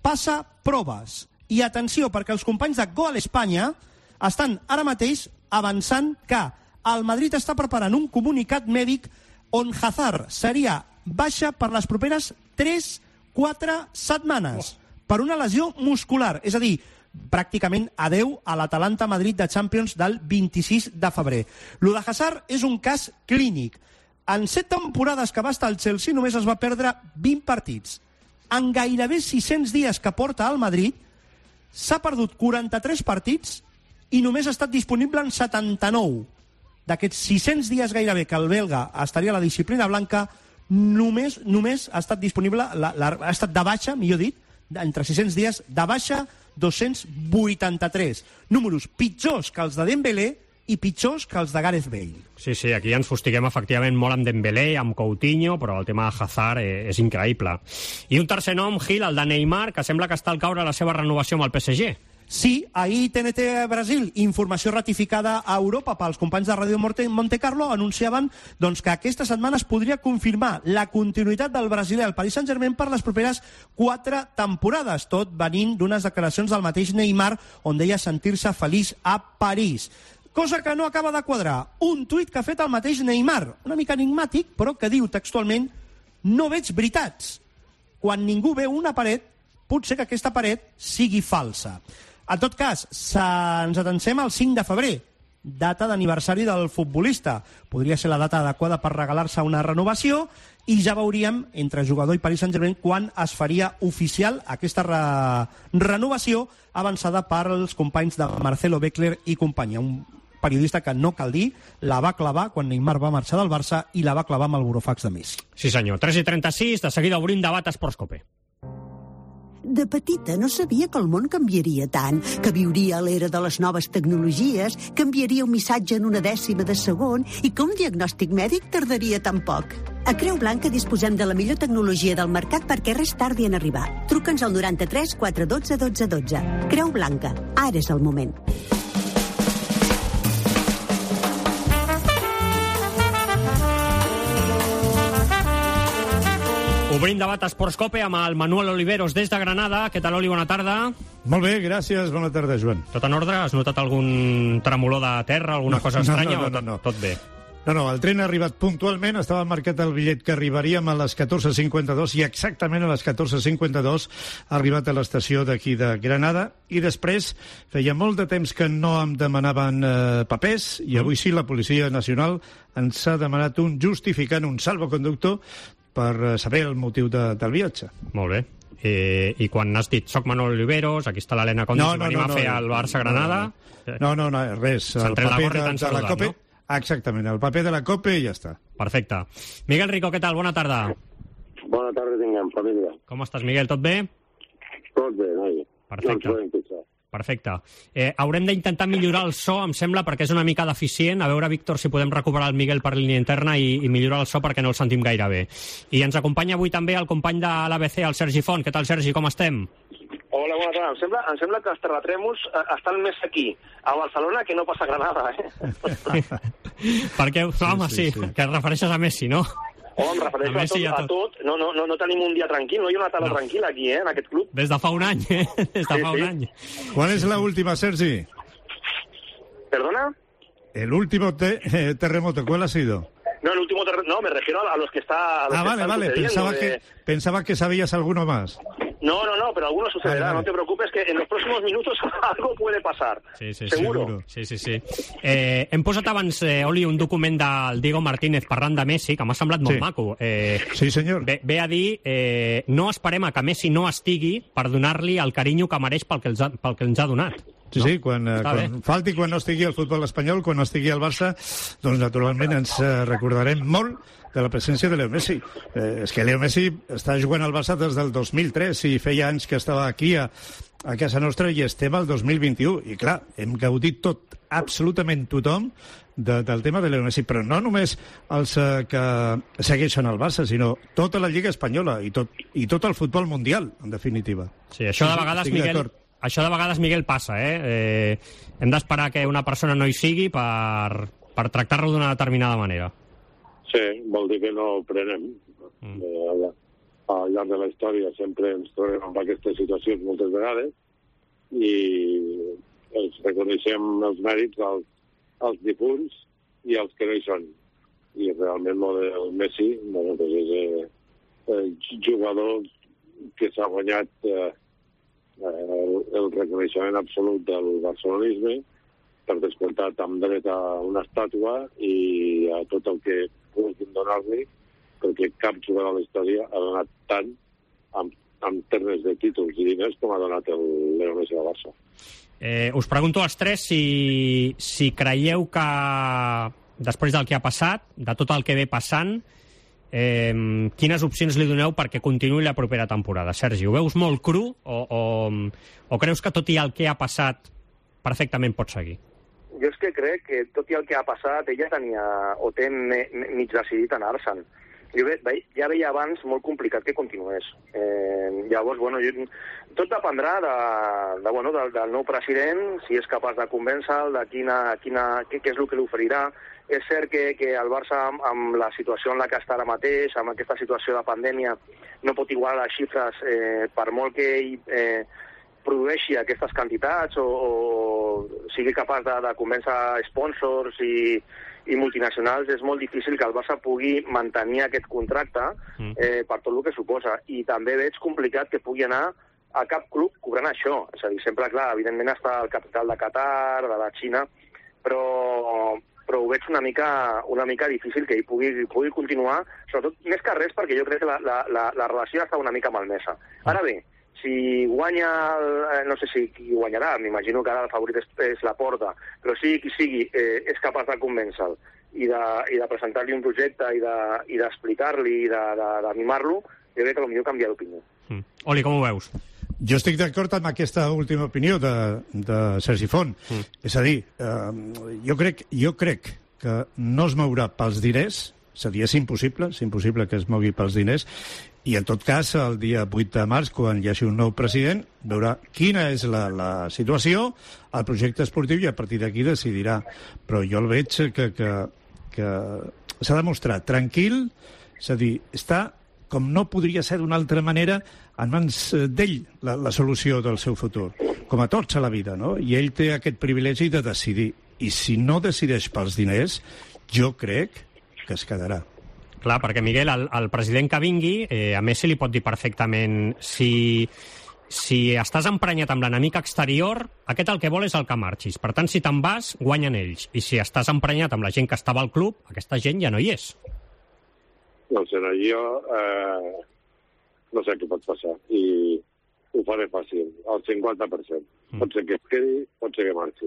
passa proves. I atenció, perquè els companys de Gol Espanya estan ara mateix avançant que el Madrid està preparant un comunicat mèdic on Hazard seria baixa per les properes tres quatre setmanes per una lesió muscular. És a dir, pràcticament adeu a l'Atalanta Madrid de Champions del vint-i-sis de febrer. Lo de Hazard és un cas clínic. En set temporades que va estar al Chelsea només es va perdre vint partits. En gairebé sis-cents dies que porta al Madrid s'ha perdut quaranta-tres partits i només ha estat disponible en setanta-nou. D'aquests sis-cents dies gairebé que el belga estaria a la disciplina blanca, només només ha estat disponible, la, la, ha estat de baixa, millor dit, entre sis-cents dies, de baixa dos-cents vuitanta-tres. Números pitjors que els de Dembélé i pitjors que els de Gareth Bale. Sí, sí, aquí ens fustiguem efectivament molt amb Dembélé, amb Coutinho, però el tema de Hazard eh, és increïble. I un tercer nom, Gil, el de Neymar, que sembla que està al caure la seva renovació amb el P S G. Sí, ahir T N T Brasil, informació ratificada a Europa pels companys de Ràdio Monte Carlo, anunciaven doncs, que aquesta setmana es podria confirmar la continuïtat del brasiler al Paris Saint-Germain per les properes quatre temporades, tot venint d'unes declaracions del mateix Neymar, on deia sentir-se feliç a París. Cosa que no acaba de quadrar. Un tuit que ha fet el mateix Neymar, una mica enigmàtic, però que diu textualment: no veig veritats. Quan ningú veu una paret, potser que aquesta paret sigui falsa. En tot cas, ens atencem al cinc de febrer, data d'aniversari del futbolista. Podria ser la data adequada per regalar-se una renovació i ja veuríem, entre jugador i Paris Saint-Germain, quan es faria oficial aquesta re renovació avançada pels companys de Marcelo Beckler i companyia. Un periodista que, no cal dir, la va clavar quan Neymar va marxar del Barça i la va clavar amb el burofax de Messi. Sí, senyor. tres i trenta-sis, de seguida obrim debat a Esports Cope. De petita no sabia que el món canviaria tant, que viuria a l'era de les noves tecnologies, que enviaria un missatge en una dècima de segon i que un diagnòstic mèdic tardaria tan poc. A Creu Blanca disposem de la millor tecnologia del mercat perquè res tardi en arribar. Truca'ns al noranta-tres quatre dotze dotze dotze. Creu Blanca, ara és el moment. Obrim debat a Esports Cope amb el Manuel Oliveros des de Granada. Què tal, Oli? Bona tarda. Molt bé, gràcies. Bona tarda, Joan. Tot en ordre? Has notat algun tremolor de terra, alguna no, cosa estranya? No, no, no, o no, no. Tot bé? No, no, el tren ha arribat puntualment, estava marcat el bitllet que arribaríem a les catorze cinquanta-dos i exactament a les catorze cinquanta-dos ha arribat a l'estació d'aquí de Granada i després feia molt de temps que no em demanaven eh, papers i avui sí la Policia Nacional ens ha demanat un justificant, un salvoconductor per saber el motiu de, del viatge. Molt bé. Eh, I quan has dit soc Manuel Oliveros, aquí està l'Helena Condis, no, no, venim no, no, a fer el Barça-Granada... No, no, no, no, res. El paper de, de la COPE... No? Exactament, el paper de la COPE i ja està. Perfecte. Miguel Rico, què tal? Bona tarda. Bona tarda, tinguem, família. Com estàs, Miguel? Tot bé? Tot bé, noi. Perfecte. No Perfecte. Eh, haurem d'intentar millorar el so, em sembla, perquè és una mica deficient. A veure, Víctor, si podem recuperar el Miguel per línia interna i, i millorar el so perquè no el sentim gaire bé. I ens acompanya avui també el company de l'A B C, el Sergi Font. Què tal, Sergi? Com estem? Hola, bona tarda. Em sembla, em sembla que els terratrèmols eh, estan més aquí, a Barcelona, que no passa a Granada, eh? perquè, home, sí, sí, sí, que et refereixes a Messi, no? Oh, em refereixo a, a, tot, a tot. No, no, no, no tenim un dia tranquil, no hi ha una tarda no. tranquil·la aquí, eh, en aquest club. Des de fa un any, eh? Des de sí, fa un sí. any. ¿Cuál es la última, Sergi? ¿Perdona? El último te eh, terremoto, ¿cuál ha sido? No, el último terremoto, no, me refiero a los que está... A los ah, que vale, vale, pensaba, de... que, pensaba que sabías alguno más. No, no, no, pero alguno sucederá, vale, vale. No te preocupes, que en los próximos minutos algo puede pasar. Sí, sí, seguro. seguro. Sí, sí, sí. Eh, hem posat abans, eh, Oli, un document del Diego Martínez parlant de Messi, que m'ha semblat molt sí. maco. Eh, sí, senyor. Ve, ve a dir, eh, no esperem a que Messi no estigui per donar-li el carinyo que mereix pel que, els ha, pel que ens ha donat. Sí, no? sí, quan, eh, quan falti, quan no estigui el futbol espanyol, quan no estigui el Barça, doncs naturalment ens eh, recordarem molt de la presència de Leo Messi. Eh, és que Leo Messi està jugant al Barça des del dos mil tres i feia anys que estava aquí a, a casa nostra i estem al dos mil vint-i-u. I clar, hem gaudit tot, absolutament tothom, de, del tema de Leo Messi, però no només els eh, que segueixen el Barça, sinó tota la Lliga Espanyola i tot, i tot el futbol mundial, en definitiva. Sí, això de vegades, Miguel... Això de vegades, Miguel, passa, eh? eh hem d'esperar que una persona no hi sigui per, per tractar-lo d'una determinada manera. Sí, vol dir que no ho prenem. Mm. Eh, al llarg de la història sempre ens trobem amb aquestes situacions moltes vegades i els reconeixem els mèrits als, als difunts i als que no hi són. I realment el del Messi bueno, pues és eh, el jugador que s'ha guanyat eh, el, el reconeixement absolut del barcelonisme, per descomptat amb dret a una estàtua i a tot el que puguin donar-li, perquè cap jugador de la història ha donat tant en, en termes de títols i diners com ha donat el Leo Messi al Barça. Eh, us pregunto als tres si, si creieu que després del que ha passat, de tot el que ve passant, eh, quines opcions li doneu perquè continuï la propera temporada? Sergi, ho veus molt cru o, o, o creus que tot i el que ha passat perfectament pot seguir? Jo és que crec que tot i el que ha passat ella tenia o té me, me, mig decidit anar-se'n. Jo ve, ve, ja veia abans molt complicat que continués. Eh, llavors, bueno, jo, tot dependrà de, de, bueno, del, del nou president, si és capaç de convèncer-lo, de quina, quina, què, què és el que li oferirà. És cert que, que el Barça, amb, amb la situació en la que està ara mateix, amb aquesta situació de pandèmia, no pot igualar les xifres eh, per molt que ell eh, produeixi aquestes quantitats o, o sigui capaç de, de convèncer sponsors i, i multinacionals. És molt difícil que el Barça pugui mantenir aquest contracte eh, per tot el que suposa. I també veig complicat que pugui anar a cap club cobrant això. És a dir, sempre, clar, evidentment està el capital de Qatar, de la Xina, però, però ho veig una mica, una mica difícil que ell pugui, pugui continuar, sobretot més que res perquè jo crec que la, la, la, la relació està una mica malmesa. Ara bé, si guanya, el, no sé si qui guanyarà, m'imagino que ara el favorit és, és la Porta, però si qui sigui eh, és capaç de convèncer-lo i de, i de presentar-li un projecte i d'explicar-li de, i de, de, de mimar-lo, jo crec que potser canvia d'opinió. Mm. Oli, com ho veus? Jo estic d'acord amb aquesta última opinió de, de Sergi Font. Mm. És a dir, eh, jo, crec, jo crec que no es mourà pels diners, és a dir, és impossible, és impossible que es mogui pels diners, i en tot cas, el dia vuit de març, quan hi hagi un nou president, veurà quina és la, la situació, el projecte esportiu, i a partir d'aquí decidirà. Però jo el veig que, que, que s'ha de mostrar tranquil, és a dir, està, com no podria ser d'una altra manera, en mans d'ell la, la solució del seu futur, com a tots a la vida, no? I ell té aquest privilegi de decidir. I si no decideix pels diners, jo crec que es quedarà. Clar, perquè, Miguel, el, el president que vingui, eh, a Messi li pot dir perfectament si, si estàs emprenyat amb l'enemic exterior, aquest el que vol és el que marxis. Per tant, si te'n vas, guanyen ells. I si estàs emprenyat amb la gent que estava al club, aquesta gent ja no hi és. No sé, no, jo eh, no sé què pot passar. I ho faré fàcil, al cinquanta per cent. Mm. Pot ser que es quedi, pot ser que marxi.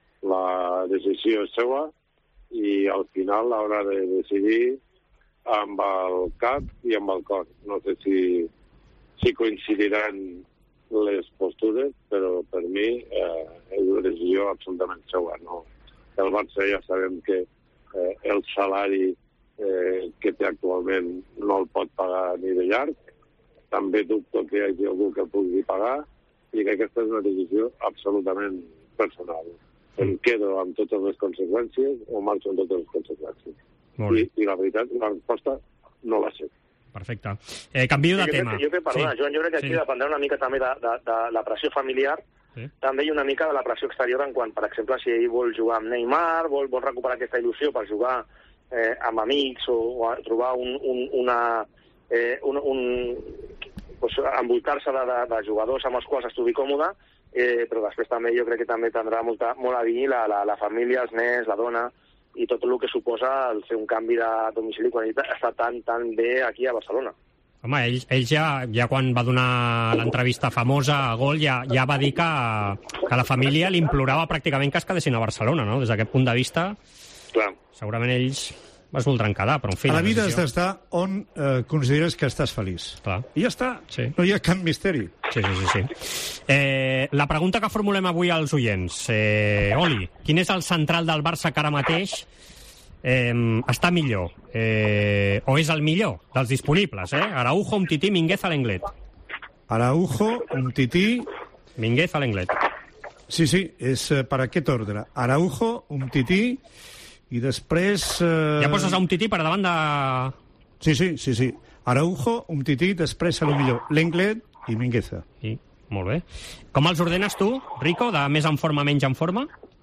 La decisió és seva i al final haurà de decidir amb el cap i amb el cor. No sé si, si coincidiran les postures, però per mi eh, és una decisió absolutament seva. No? El Barça ja sabem que eh, el salari eh, que té actualment no el pot pagar ni de llarg. També dubto que hi hagi algú que el pugui pagar i que aquesta és una decisió absolutament personal. Em quedo amb totes les conseqüències o marxo amb totes les conseqüències. I, I la veritat, la resposta no la sé. Perfecte. Eh, canvio de sí, tema. Jo crec, perdona, sí. Joan, jo crec que aquí sí. dependrà una mica també de, de, de la pressió familiar, sí. també i una mica de la pressió exterior en quant, per exemple, si ell vol jugar amb Neymar, vol, vol recuperar aquesta il·lusió per jugar eh, amb amics o, o trobar un, un, una... Eh, un, un, pues, envoltar-se de, de, de jugadors amb els quals estigui còmode, eh, però després també jo crec que també tindrà molta, molt a dir la, la, la família, els nens, la dona, i tot el que suposa el fer un canvi de domicili quan ell està tan, tan bé aquí a Barcelona. Home, ell, ell ja, ja quan va donar l'entrevista famosa a Gol ja, ja va dir que, que la família li implorava pràcticament que es quedessin a Barcelona, no? Des d'aquest punt de vista, clar. Segurament ells es voldran quedar, però en fi... A la vida has d'estar on eh, consideres que estàs feliç. Clar. I ja està, sí. No hi ha cap misteri. Sí, sí, sí. sí. Eh, la pregunta que formulem avui als oients. Eh, Oli, quin és el central del Barça que ara mateix eh, està millor? Eh, o és el millor dels disponibles? Eh? Araujo, Umtiti, Minguez a l'Englet. Araujo, Umtiti... Minguez a l'Englet. Sí, sí, és eh, per aquest ordre. Araujo, Umtiti... I després... Eh... Ja poses a Umtiti per davant de... Sí, sí, sí, sí. Araujo, Umtiti, després a lo millor Lenglet i Mingueza. I, molt bé. Com els ordenes tu, Rico, de més en forma, menys en forma?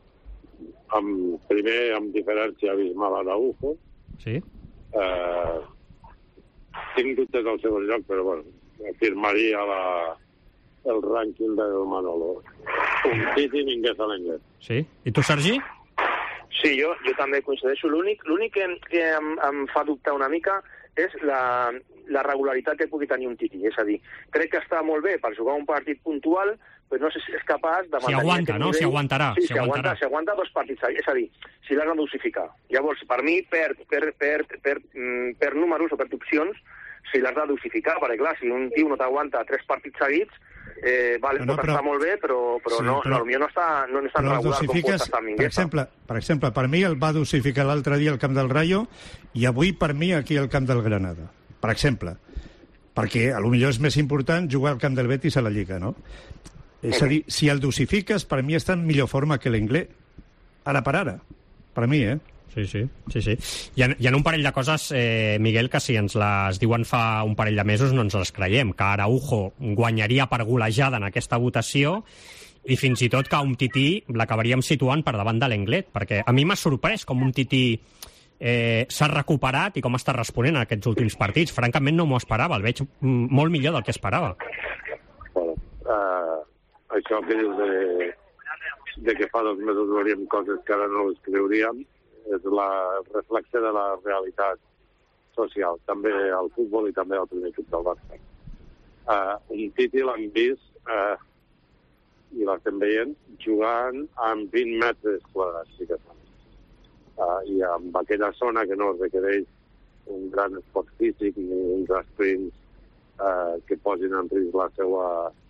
Amb, primer, amb diferència abismal Araujo. Sí. Eh, tinc dubtes al segon lloc, però bueno, afirmaria la, el rànquing del Manolo. Umtiti i Mingueza Lenglet. Sí. I tu, Sergi? Sí, jo, jo també coincideixo. L'únic, l'únic que, que em, em fa dubtar una mica és la, la regularitat que pugui tenir un Titi. És a dir, crec que està molt bé per jugar un partit puntual, però no sé si és capaç de mantenir... Si aguanta, no? Si aguantarà. Sí, si, si aguanta, aguantarà. si aguanta dos partits. És a dir, si l'has de dosificar. Llavors, per mi, per, per, per, per, per números o per opcions, si l'has de dosificar, perquè clar, si un tio no t'aguanta tres partits seguits, eh, vale, no, no, pot però, estar molt bé, però, però, sí, no, però, no, no està, no és tan regular com pot estar amb Mingueza. Per exemple, per exemple, per mi el va dosificar l'altre dia al camp del Rayo i avui per mi aquí al camp del Granada. Per exemple, perquè a lo millor és més important jugar al camp del Betis a la Lliga, no? És a dir, si el dosifiques, per mi està en millor forma que l'Inglés. Ara per ara. Per mi, eh? Sí, sí, sí, sí. Hi ha, hi ha un parell de coses, eh, Miguel, que si ens les diuen fa un parell de mesos no ens les creiem, que Araujo guanyaria per golejada en aquesta votació i fins i tot que un Tití l'acabaríem situant per davant de l'Englet, perquè a mi m'ha sorprès com un Tití eh, s'ha recuperat i com està responent a aquests últims partits. Francament no m'ho esperava, el veig molt millor del que esperava. Bueno, uh, això que dius de, de que fa dos mesos veuríem coses que ara no les creuríem, és la reflexe de la realitat social, també al futbol i també al primer equip del Barça. Uh, un Titi l'hem vist uh, i l'estem veient jugant amb vint metres quadrats, sí que uh, i amb aquella zona que no requereix un gran esforç físic ni uns sprints uh, que posin en risc la seva,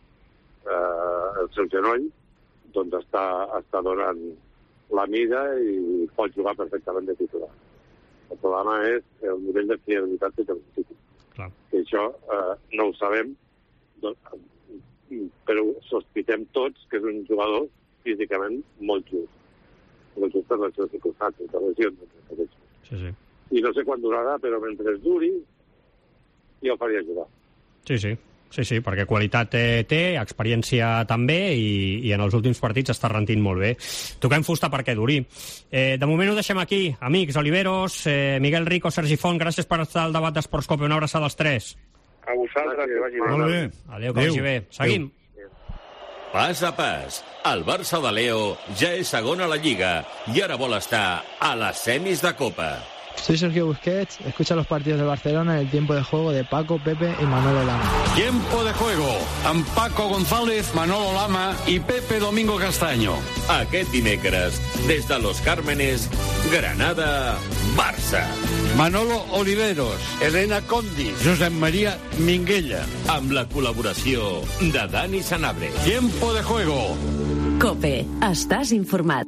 uh, el seu genoll, doncs està, està donant la mida i pot jugar perfectament de titular. El problema és el nivell de fiabilitat que té un Titi. Clar. Que això eh, no ho sabem, doncs, però sospitem tots que és un jugador físicament molt just. Molt just per les seves circumstàncies, de lesions. Sí, sí. I no sé quan durarà, però mentre duri, jo el faria jugar. Sí, sí. Sí, sí, perquè qualitat eh, té, experiència també, i, i en els últims partits està rendint molt bé. Toquem fusta perquè duri. Eh, de moment ho deixem aquí. Amics, Oliveros, eh, Miguel Rico, Sergi Font, gràcies per estar al debat d'Esports Cope. Una abraçada als tres. A vosaltres, que vagi bé. Molt bé. Adéu, que vagi bé. Seguim. Pas a pas, el Barça de Leo ja és segon a la Lliga i ara vol estar a les semis de Copa. Soy Sergio Busquets, escucha los partidos de Barcelona en el tiempo de juego de Paco, Pepe y Manolo Lama. Tiempo de juego amb Paco González, Manolo Lama i Pepe Domingo Castaño. Aquest dimecres, des de Los Cármenes, Granada, Barça. Manolo Oliveros, Elena Condi, Josep María Minguella. Amb la col·laboració de Dani Sanabria. Tiempo de juego. Cope, estàs informat.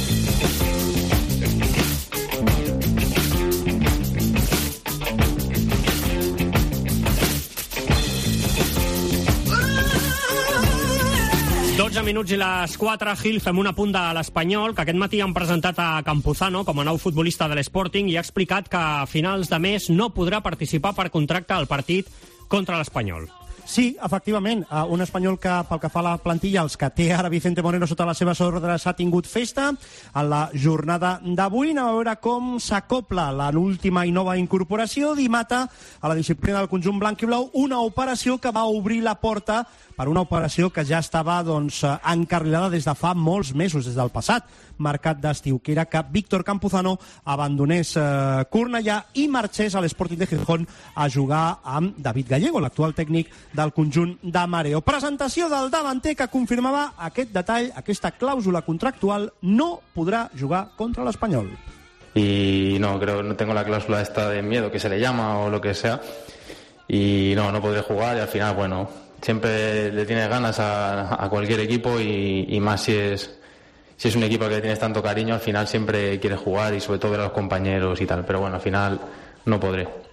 dotze minuts i les quatre, Gil, fem un apunt de l'Espanyol, que aquest matí han presentat a Campuzano com a nou futbolista de l'Sporting i ha explicat que a finals de mes no podrà participar per contracte al partit contra l'Espanyol. Sí, efectivament, un Espanyol que, pel que fa a la plantilla, els que té ara Vicente Moreno sota les seves ordres, ha tingut festa en la jornada d'avui. Anem a veure com s'acopla l'última i nova incorporació Di Mata a la disciplina del conjunt blanc i blau, una operació que va obrir la porta per una operació que ja estava doncs, encarrilada des de fa molts mesos, des del passat mercat d'estiu, que era que Víctor Campuzano abandonés eh, Cornellà i marxés a l'Sporting de Gijón a jugar amb David Gallego, l'actual tècnic del conjunt de Mareo. Presentació del davanter que confirmava aquest detall, aquesta clàusula contractual, no podrà jugar contra l'Espanyol. Y no, creo no tengo la cláusula esta de miedo que se le llama o lo que sea, y no, no podré jugar y al final, bueno, siempre le tienes ganas a, a cualquier equipo y, y más si es si es un equipo al que le tienes tanto cariño, al final siempre quieres jugar y sobre todo ver a los compañeros y tal, pero bueno, al final no podré.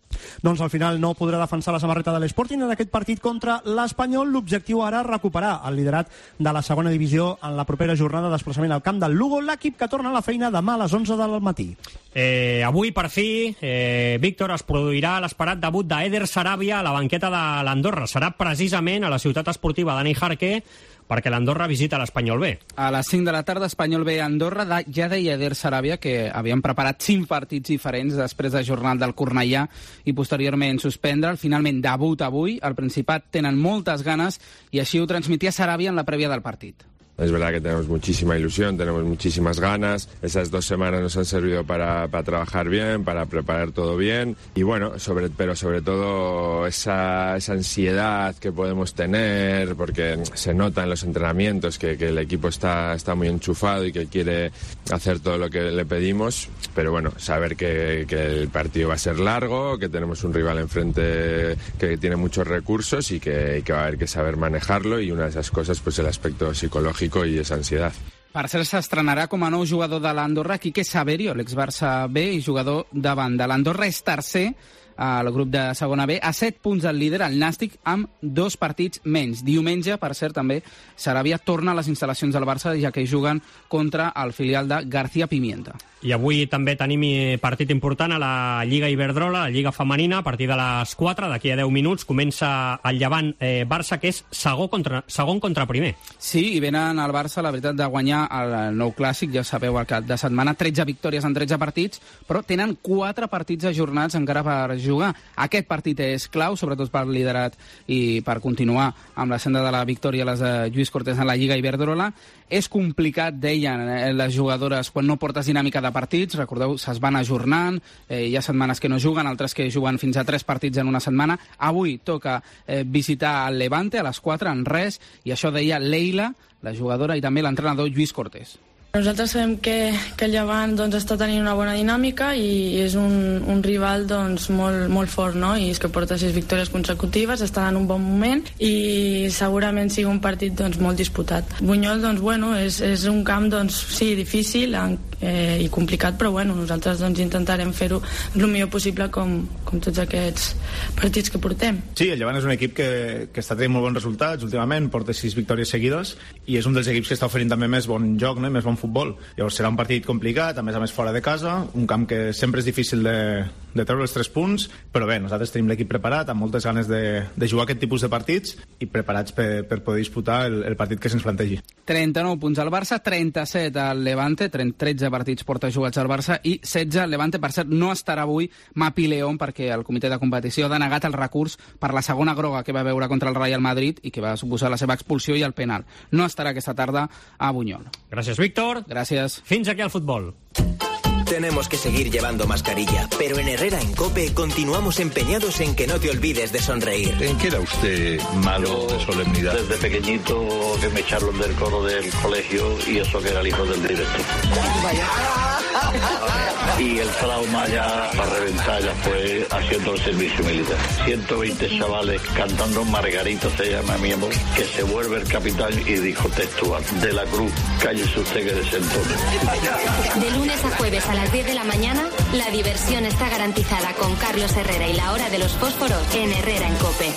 Doncs al final no podrà defensar la samarreta de l'Sporting en aquest partit contra l'Espanyol. L'objectiu ara recuperar el liderat de la segona divisió en la propera jornada de desplaçament al camp del Lugo, l'equip que torna a la feina demà a les onze del matí. Eh, avui, per fi, eh, Víctor, es produirà l'esperat debut d'Eder Sarabia a la banqueta de l'Andorra. Serà precisament a la ciutat esportiva Dani Jarque, perquè l'Andorra visita l'Espanyol B. A les cinc de la tarda, Espanyol B Andorra, ja deia Eder Sarabia que havien preparat cinc partits diferents després de jornal del Cornellà i posteriorment suspendre'l. Finalment, debut avui. Al Principat tenen moltes ganes i així ho transmetia Sarabia en la prèvia del partit. Es verdad que tenemos muchísima ilusión, tenemos muchísimas ganas. Esas dos semanas nos han servido para, para trabajar bien, para preparar todo bien. Y bueno, sobre, pero sobre todo esa, esa ansiedad que podemos tener, porque se nota en los entrenamientos que, que el equipo está, está muy enchufado y que quiere hacer todo lo que le pedimos. Pero bueno, saber que, que el partido va a ser largo, que tenemos un rival enfrente que tiene muchos recursos y que, y que va a haber que saber manejarlo. Y una de esas cosas, pues el aspecto psicológico i esa ansietat. Per cert, s'estrenarà com a nou jugador de l'Andorra Quique Saverio, l'ex-Barça B i jugador de banda. L'Andorra és tercer al grup de segona B, a set punts del líder, el Nàstic, amb dos partits menys. Diumenge, per cert, també, Sarabia torna a les instal·lacions del Barça, ja que juguen contra el filial de García Pimienta. I avui també tenim partit important a la Lliga Iberdrola, la Lliga Femenina, a partir de les quatre, d'aquí a deu minuts, comença el Llevant eh, Barça, que és segon contra, segon contra primer. Sí, i venen al Barça, la veritat, de guanyar el nou clàssic, ja sabeu, al cap de setmana, tretze victòries en tretze partits, però tenen quatre partits ajornats encara per jugar. Aquest partit és clau, sobretot per liderat i per continuar amb la senda de la victòria a les de Lluís Cortés en la Lliga Iberdrola. És complicat, deien les jugadores, quan no portes dinàmica de partits, recordeu, se's van ajornant, eh, hi ha setmanes que no juguen, altres que juguen fins a tres partits en una setmana. Avui toca eh, visitar el Levante a les quatre en res, i això deia Leila, la jugadora, i també l'entrenador Lluís Cortés. Nosaltres sabem que, que el Llevant doncs, està tenint una bona dinàmica i és un, un rival doncs, molt, molt fort, no? I és que porta sis victòries consecutives, està en un bon moment i segurament sigui un partit doncs, molt disputat. Bunyol doncs, bueno, és, és un camp doncs, sí, difícil eh, i complicat, però bueno, nosaltres doncs, intentarem fer-ho el millor possible com, com tots aquests partits que portem. Sí, el Llevant és un equip que, que està tenint molt bons resultats últimament, porta sis victòries seguides i és un dels equips que està oferint també més bon joc, no? I més bon futbol. Llavors serà un partit complicat, a més a més fora de casa, un camp que sempre és difícil de, de treure els tres punts, però bé, nosaltres tenim l'equip preparat, amb moltes ganes de, de jugar aquest tipus de partits i preparats per, per poder disputar el, el partit que se'ns plantegi. trenta-nou punts al Barça, trenta-set al Levante, tretze partits porta jugats al Barça i setze al Levante. Per cert, no estarà avui Mapi León perquè el comitè de competició ha denegat el recurs per la segona groga que va veure contra el Real Madrid i que va suposar la seva expulsió i el penal. No estarà aquesta tarda a Buñol. Gràcies, Víctor. Gracias. Fins aquí al fútbol. Tenemos que seguir llevando mascarilla, pero en Herrera en COPE continuamos empeñados en que no te olvides de sonreír. ¿En qué era usted malo de solemnidad? Desde pequeñito que me echaron del coro del colegio y eso que era el hijo del director. Y el trauma ya para reventar ya fue haciendo el servicio militar. ciento veinte chavales cantando Margarito se llama mi amor, que se vuelve el capitán y dijo textual, de la Cruz, cállese usted que desentó. De lunes a jueves a las diez de la mañana, la diversión está garantizada con Carlos Herrera y la hora de los fósforos en Herrera en COPE.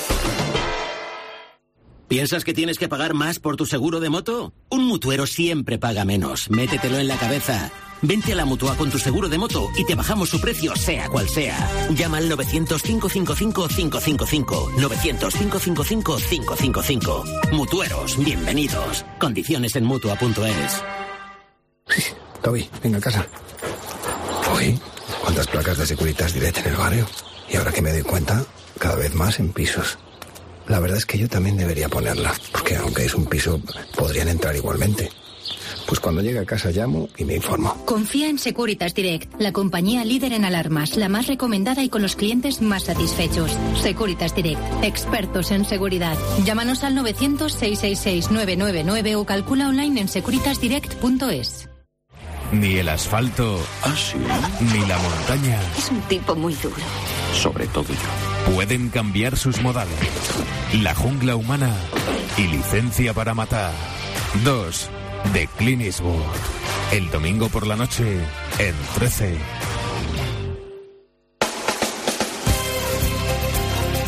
¿Piensas que tienes que pagar más por tu seguro de moto? Un mutuero siempre paga menos. Métetelo en la cabeza. Vente a la Mutua con tu seguro de moto y te bajamos su precio, sea cual sea. Llama al novecientos, cinco cinco cinco, cinco cinco cinco. novecientos, cinco cinco cinco, cinco cinco cinco. Mutueros, bienvenidos. Condiciones en mutua punto es. Toby, venga a casa. Uy, ¿cuántas placas de Securitas Direct en el barrio? Y ahora que me doy cuenta, cada vez más en pisos. La verdad es que yo también debería ponerla, porque aunque es un piso, podrían entrar igualmente. Pues cuando llegue a casa llamo y me informo. Confía en Securitas Direct, la compañía líder en alarmas, la más recomendada y con los clientes más satisfechos. Securitas Direct, expertos en seguridad. Llámanos al novecientos, seiscientos sesenta y seis, nueve nueve nueve o calcula online en securitas direct punto es. Ni el asfalto, ¿Ah, sí? ni la montaña. Es un tipo muy duro. Sobre todo yo. Pueden cambiar sus modales. La jungla humana y licencia para matar. Dos. De Clint Eastwood. El domingo por la noche en trece.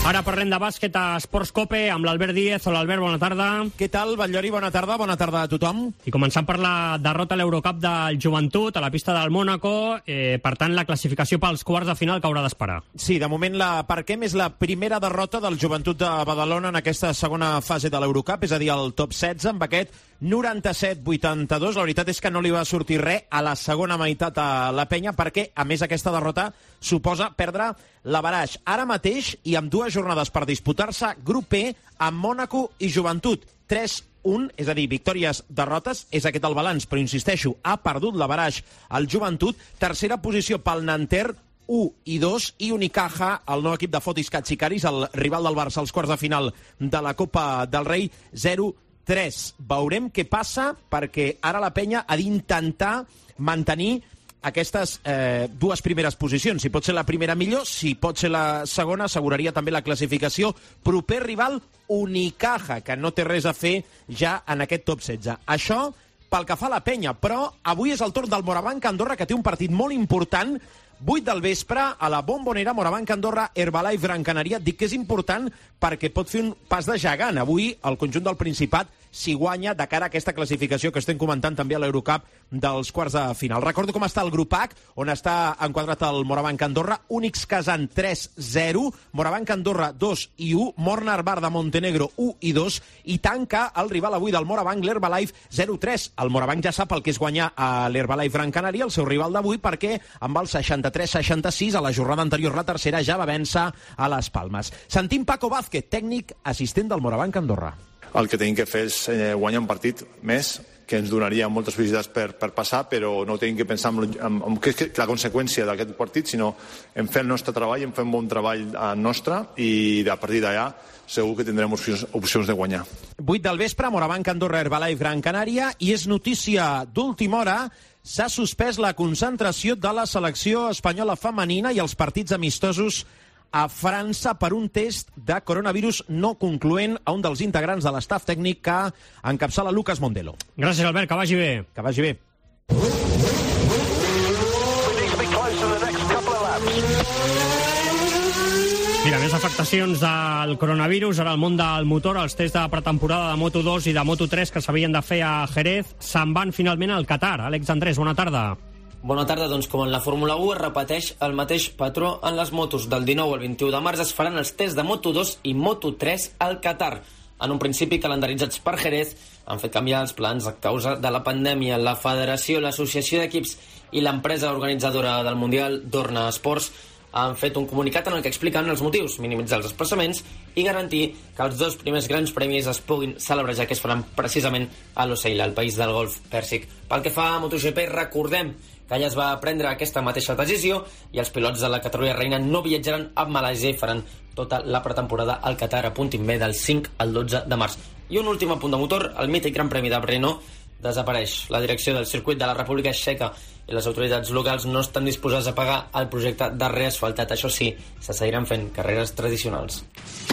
Ara parlem de bàsquet a Esports Cope amb l'Albert Díez. Hola, Albert, bona tarda. Què tal, Batllori? Bona tarda, bona tarda a tothom. I començant per la derrota a l'Eurocup del Joventut a la pista del Mónaco, eh, per tant, la classificació pels quarts de final que haurà d'esperar. Sí, de moment la Parquem és la primera derrota del Joventut de Badalona en aquesta segona fase de l'Eurocup, és a dir, el top setze, amb aquest noranta-set vuitanta-dos. La veritat és que no li va sortir res a la segona meitat a la penya, perquè, a més, aquesta derrota suposa perdre l'averaix. Ara mateix, i amb dues jornades per disputar-se, grup E amb Mònaco i Joventut. tres un, és a dir, victòries, derrotes, és aquest el balanç, però insisteixo, ha perdut l'averaix al Joventut. Tercera posició pel Nanterre, u i dos, i Unicaja, el nou equip de Fotis Katsikaris, el rival del Barça als quarts de final de la Copa del Rei, zero tres. Veurem què passa, perquè ara la penya ha d'intentar mantenir aquestes eh, dues primeres posicions. Si pot ser la primera, millor. Si pot ser la segona, asseguraria també la classificació. Proper rival, Unicaja, que no té res a fer ja en aquest top setze. Això pel que fa a la penya, però avui és el torn del Morabanc Andorra, que té un partit molt important. vuit del vespre, a la Bombonera, Morabanc Andorra, Herbalife Gran Canària. Dic que és important perquè pot fer un pas de gegant. Avui, el conjunt del Principat s'hi guanya de cara a aquesta classificació que estem comentant també a l'Eurocup dels quarts de final. Recordo com està el grup H, on està enquadrat el Morabanc Andorra. Únix Kazan tres zero, Morabanc Andorra dos i u, Mornar Bar de Montenegro u i dos, i tanca el rival avui del Morabanc, l'Herbalife zero tres. El Morabanc ja sap el que és guanyar a l'Herbalife Gran Canària, el seu rival d'avui, perquè amb el seixanta-tres seixanta-sis, a la jornada anterior, la tercera, ja va vèncer a les Palmes. Sentim Paco Vázquez, tècnic assistent del Morabanc Andorra. El que tenim que fer és eh, guanyar un partit més, que ens donaria moltes possibilitats per, per passar, però no tenim que pensar en, en, en què és la conseqüència d'aquest partit, sinó en fer el nostre treball, en fer un bon treball nostre, i a partir d'allà segur que tindrem opcions, opcions de guanyar. vuit del vespre, Morabanc Andorra, Herbalife Gran Canària, i és notícia d'última hora, s'ha suspès la concentració de la selecció espanyola femenina i els partits amistosos a França per un test de coronavirus no concloent a un dels integrants de l'estaf tècnic que encapçala Lucas Mondelo. Gràcies, Albert, que vagi bé. Que vagi bé. Mira, més afectacions del coronavirus. Ara el món del motor, els tests de pretemporada de Moto dos i de Moto tres que s'havien de fer a Jerez se'n van finalment al Qatar. Àlex Andrés, bona tarda. Bona tarda, doncs com en la Fórmula u es repeteix el mateix patró en les motos. Del dinou al vint-i-u de març es faran els tests de Moto dos i Moto tres al Qatar. En un principi calendaritzats per Jerez, han fet canviar els plans a causa de la pandèmia. La Federació, l'Associació d'Equips i l'empresa organitzadora del Mundial, Dorna Sports, han fet un comunicat en el que expliquen els motius, minimitzar els desplaçaments i garantir que els dos primers grans premis es puguin celebrar, ja que es faran precisament a Lusail, al país del Golf Pèrsic. Pel que fa a MotoGP, recordem que allà es va prendre aquesta mateixa decisió i els pilots de la categoria reina no viatjaran a Malàisia i faran tota la pretemporada al Qatar, apuntin bé, del cinc al dotze de març. I un últim apunt de motor, el mític Gran Premi de Brno desapareix. La direcció del circuit de la República Txeca i les autoritats locals no estan disposades a pagar el projecte de reasfaltat. Això sí, se seguiran fent carreres tradicionals.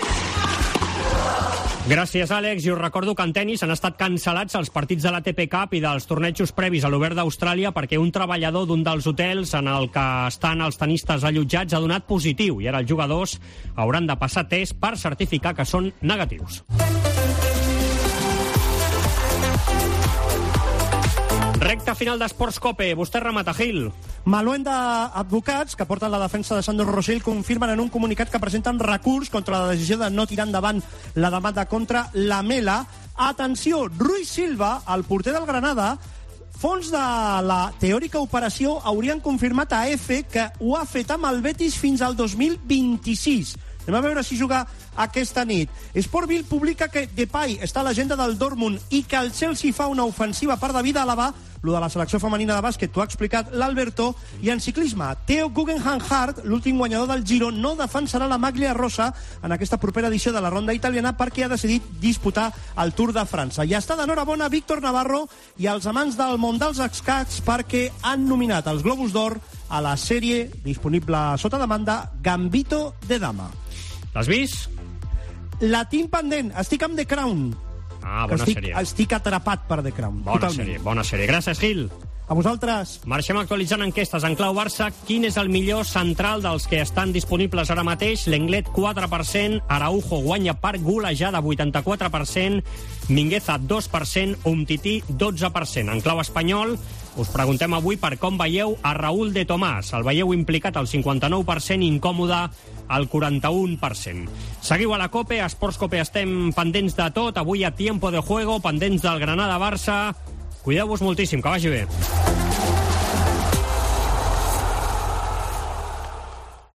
Gràcies, Àlex. I us recordo que en tenis han estat cancel·lats els partits de l'A T P Cup i dels tornejos previs a l'Obert d'Austràlia perquè un treballador d'un dels hotels en el que estan els tenistes allotjats ha donat positiu i ara els jugadors hauran de passar test per certificar que són negatius. Recta final d'Esports Cope. Vostè remata, Gil. Maluenda Advocats, que porten la defensa de Sandro Rosell, confirmen en un comunicat que presenten recurs contra la decisió de no tirar endavant la demanda contra la Mela. Atenció, Ruiz Silva, el porter del Granada, fons de la teòrica operació haurien confirmat a Efe que ho ha fet amb el Betis fins al dos mil vint-i-sis. Anem a veure si juga aquesta nit. Sportville publica que Depay està a l'agenda del Dortmund i que el Chelsea fa una ofensiva per David Alaba. Lo de la selecció femenina de bàsquet t'ho ha explicat l'Alberto. I en ciclisme, Theo Guggenheim Hart, l'últim guanyador del Giro, no defensarà la maglia rosa en aquesta propera edició de la ronda italiana perquè ha decidit disputar el Tour de França. I està d'enhorabona Víctor Navarro i els amants del món dels escacs perquè han nominat els Globus d'Or a la sèrie disponible sota demanda Gambito de Dama. L'has vist? La tinc pendent. Estic amb The Crown. Ah, bona estic, sèrie. Estic atrapat per The Crown. Bona totalment. sèrie, bona sèrie. Gràcies, Gil. A vosaltres. Marxem actualitzant enquestes en clau Barça. Quin és el millor central dels que estan disponibles ara mateix? Lenglet, quatre per cent. Araujo guanya per golejada, vuitanta-quatre per cent. Mingueza, dos per cent. Umtiti, dotze per cent. En clau espanyol, us preguntem avui per com veieu a Raúl de Tomàs. El veieu implicat al cinquanta-nou per cent, incòmode al quaranta-un per cent. Seguiu a la COPE, a Esports COPE estem pendents de tot. Avui a Tiempo de Juego, pendents del Granada-Barça. Cuideu-vos moltíssim, que vagi bé.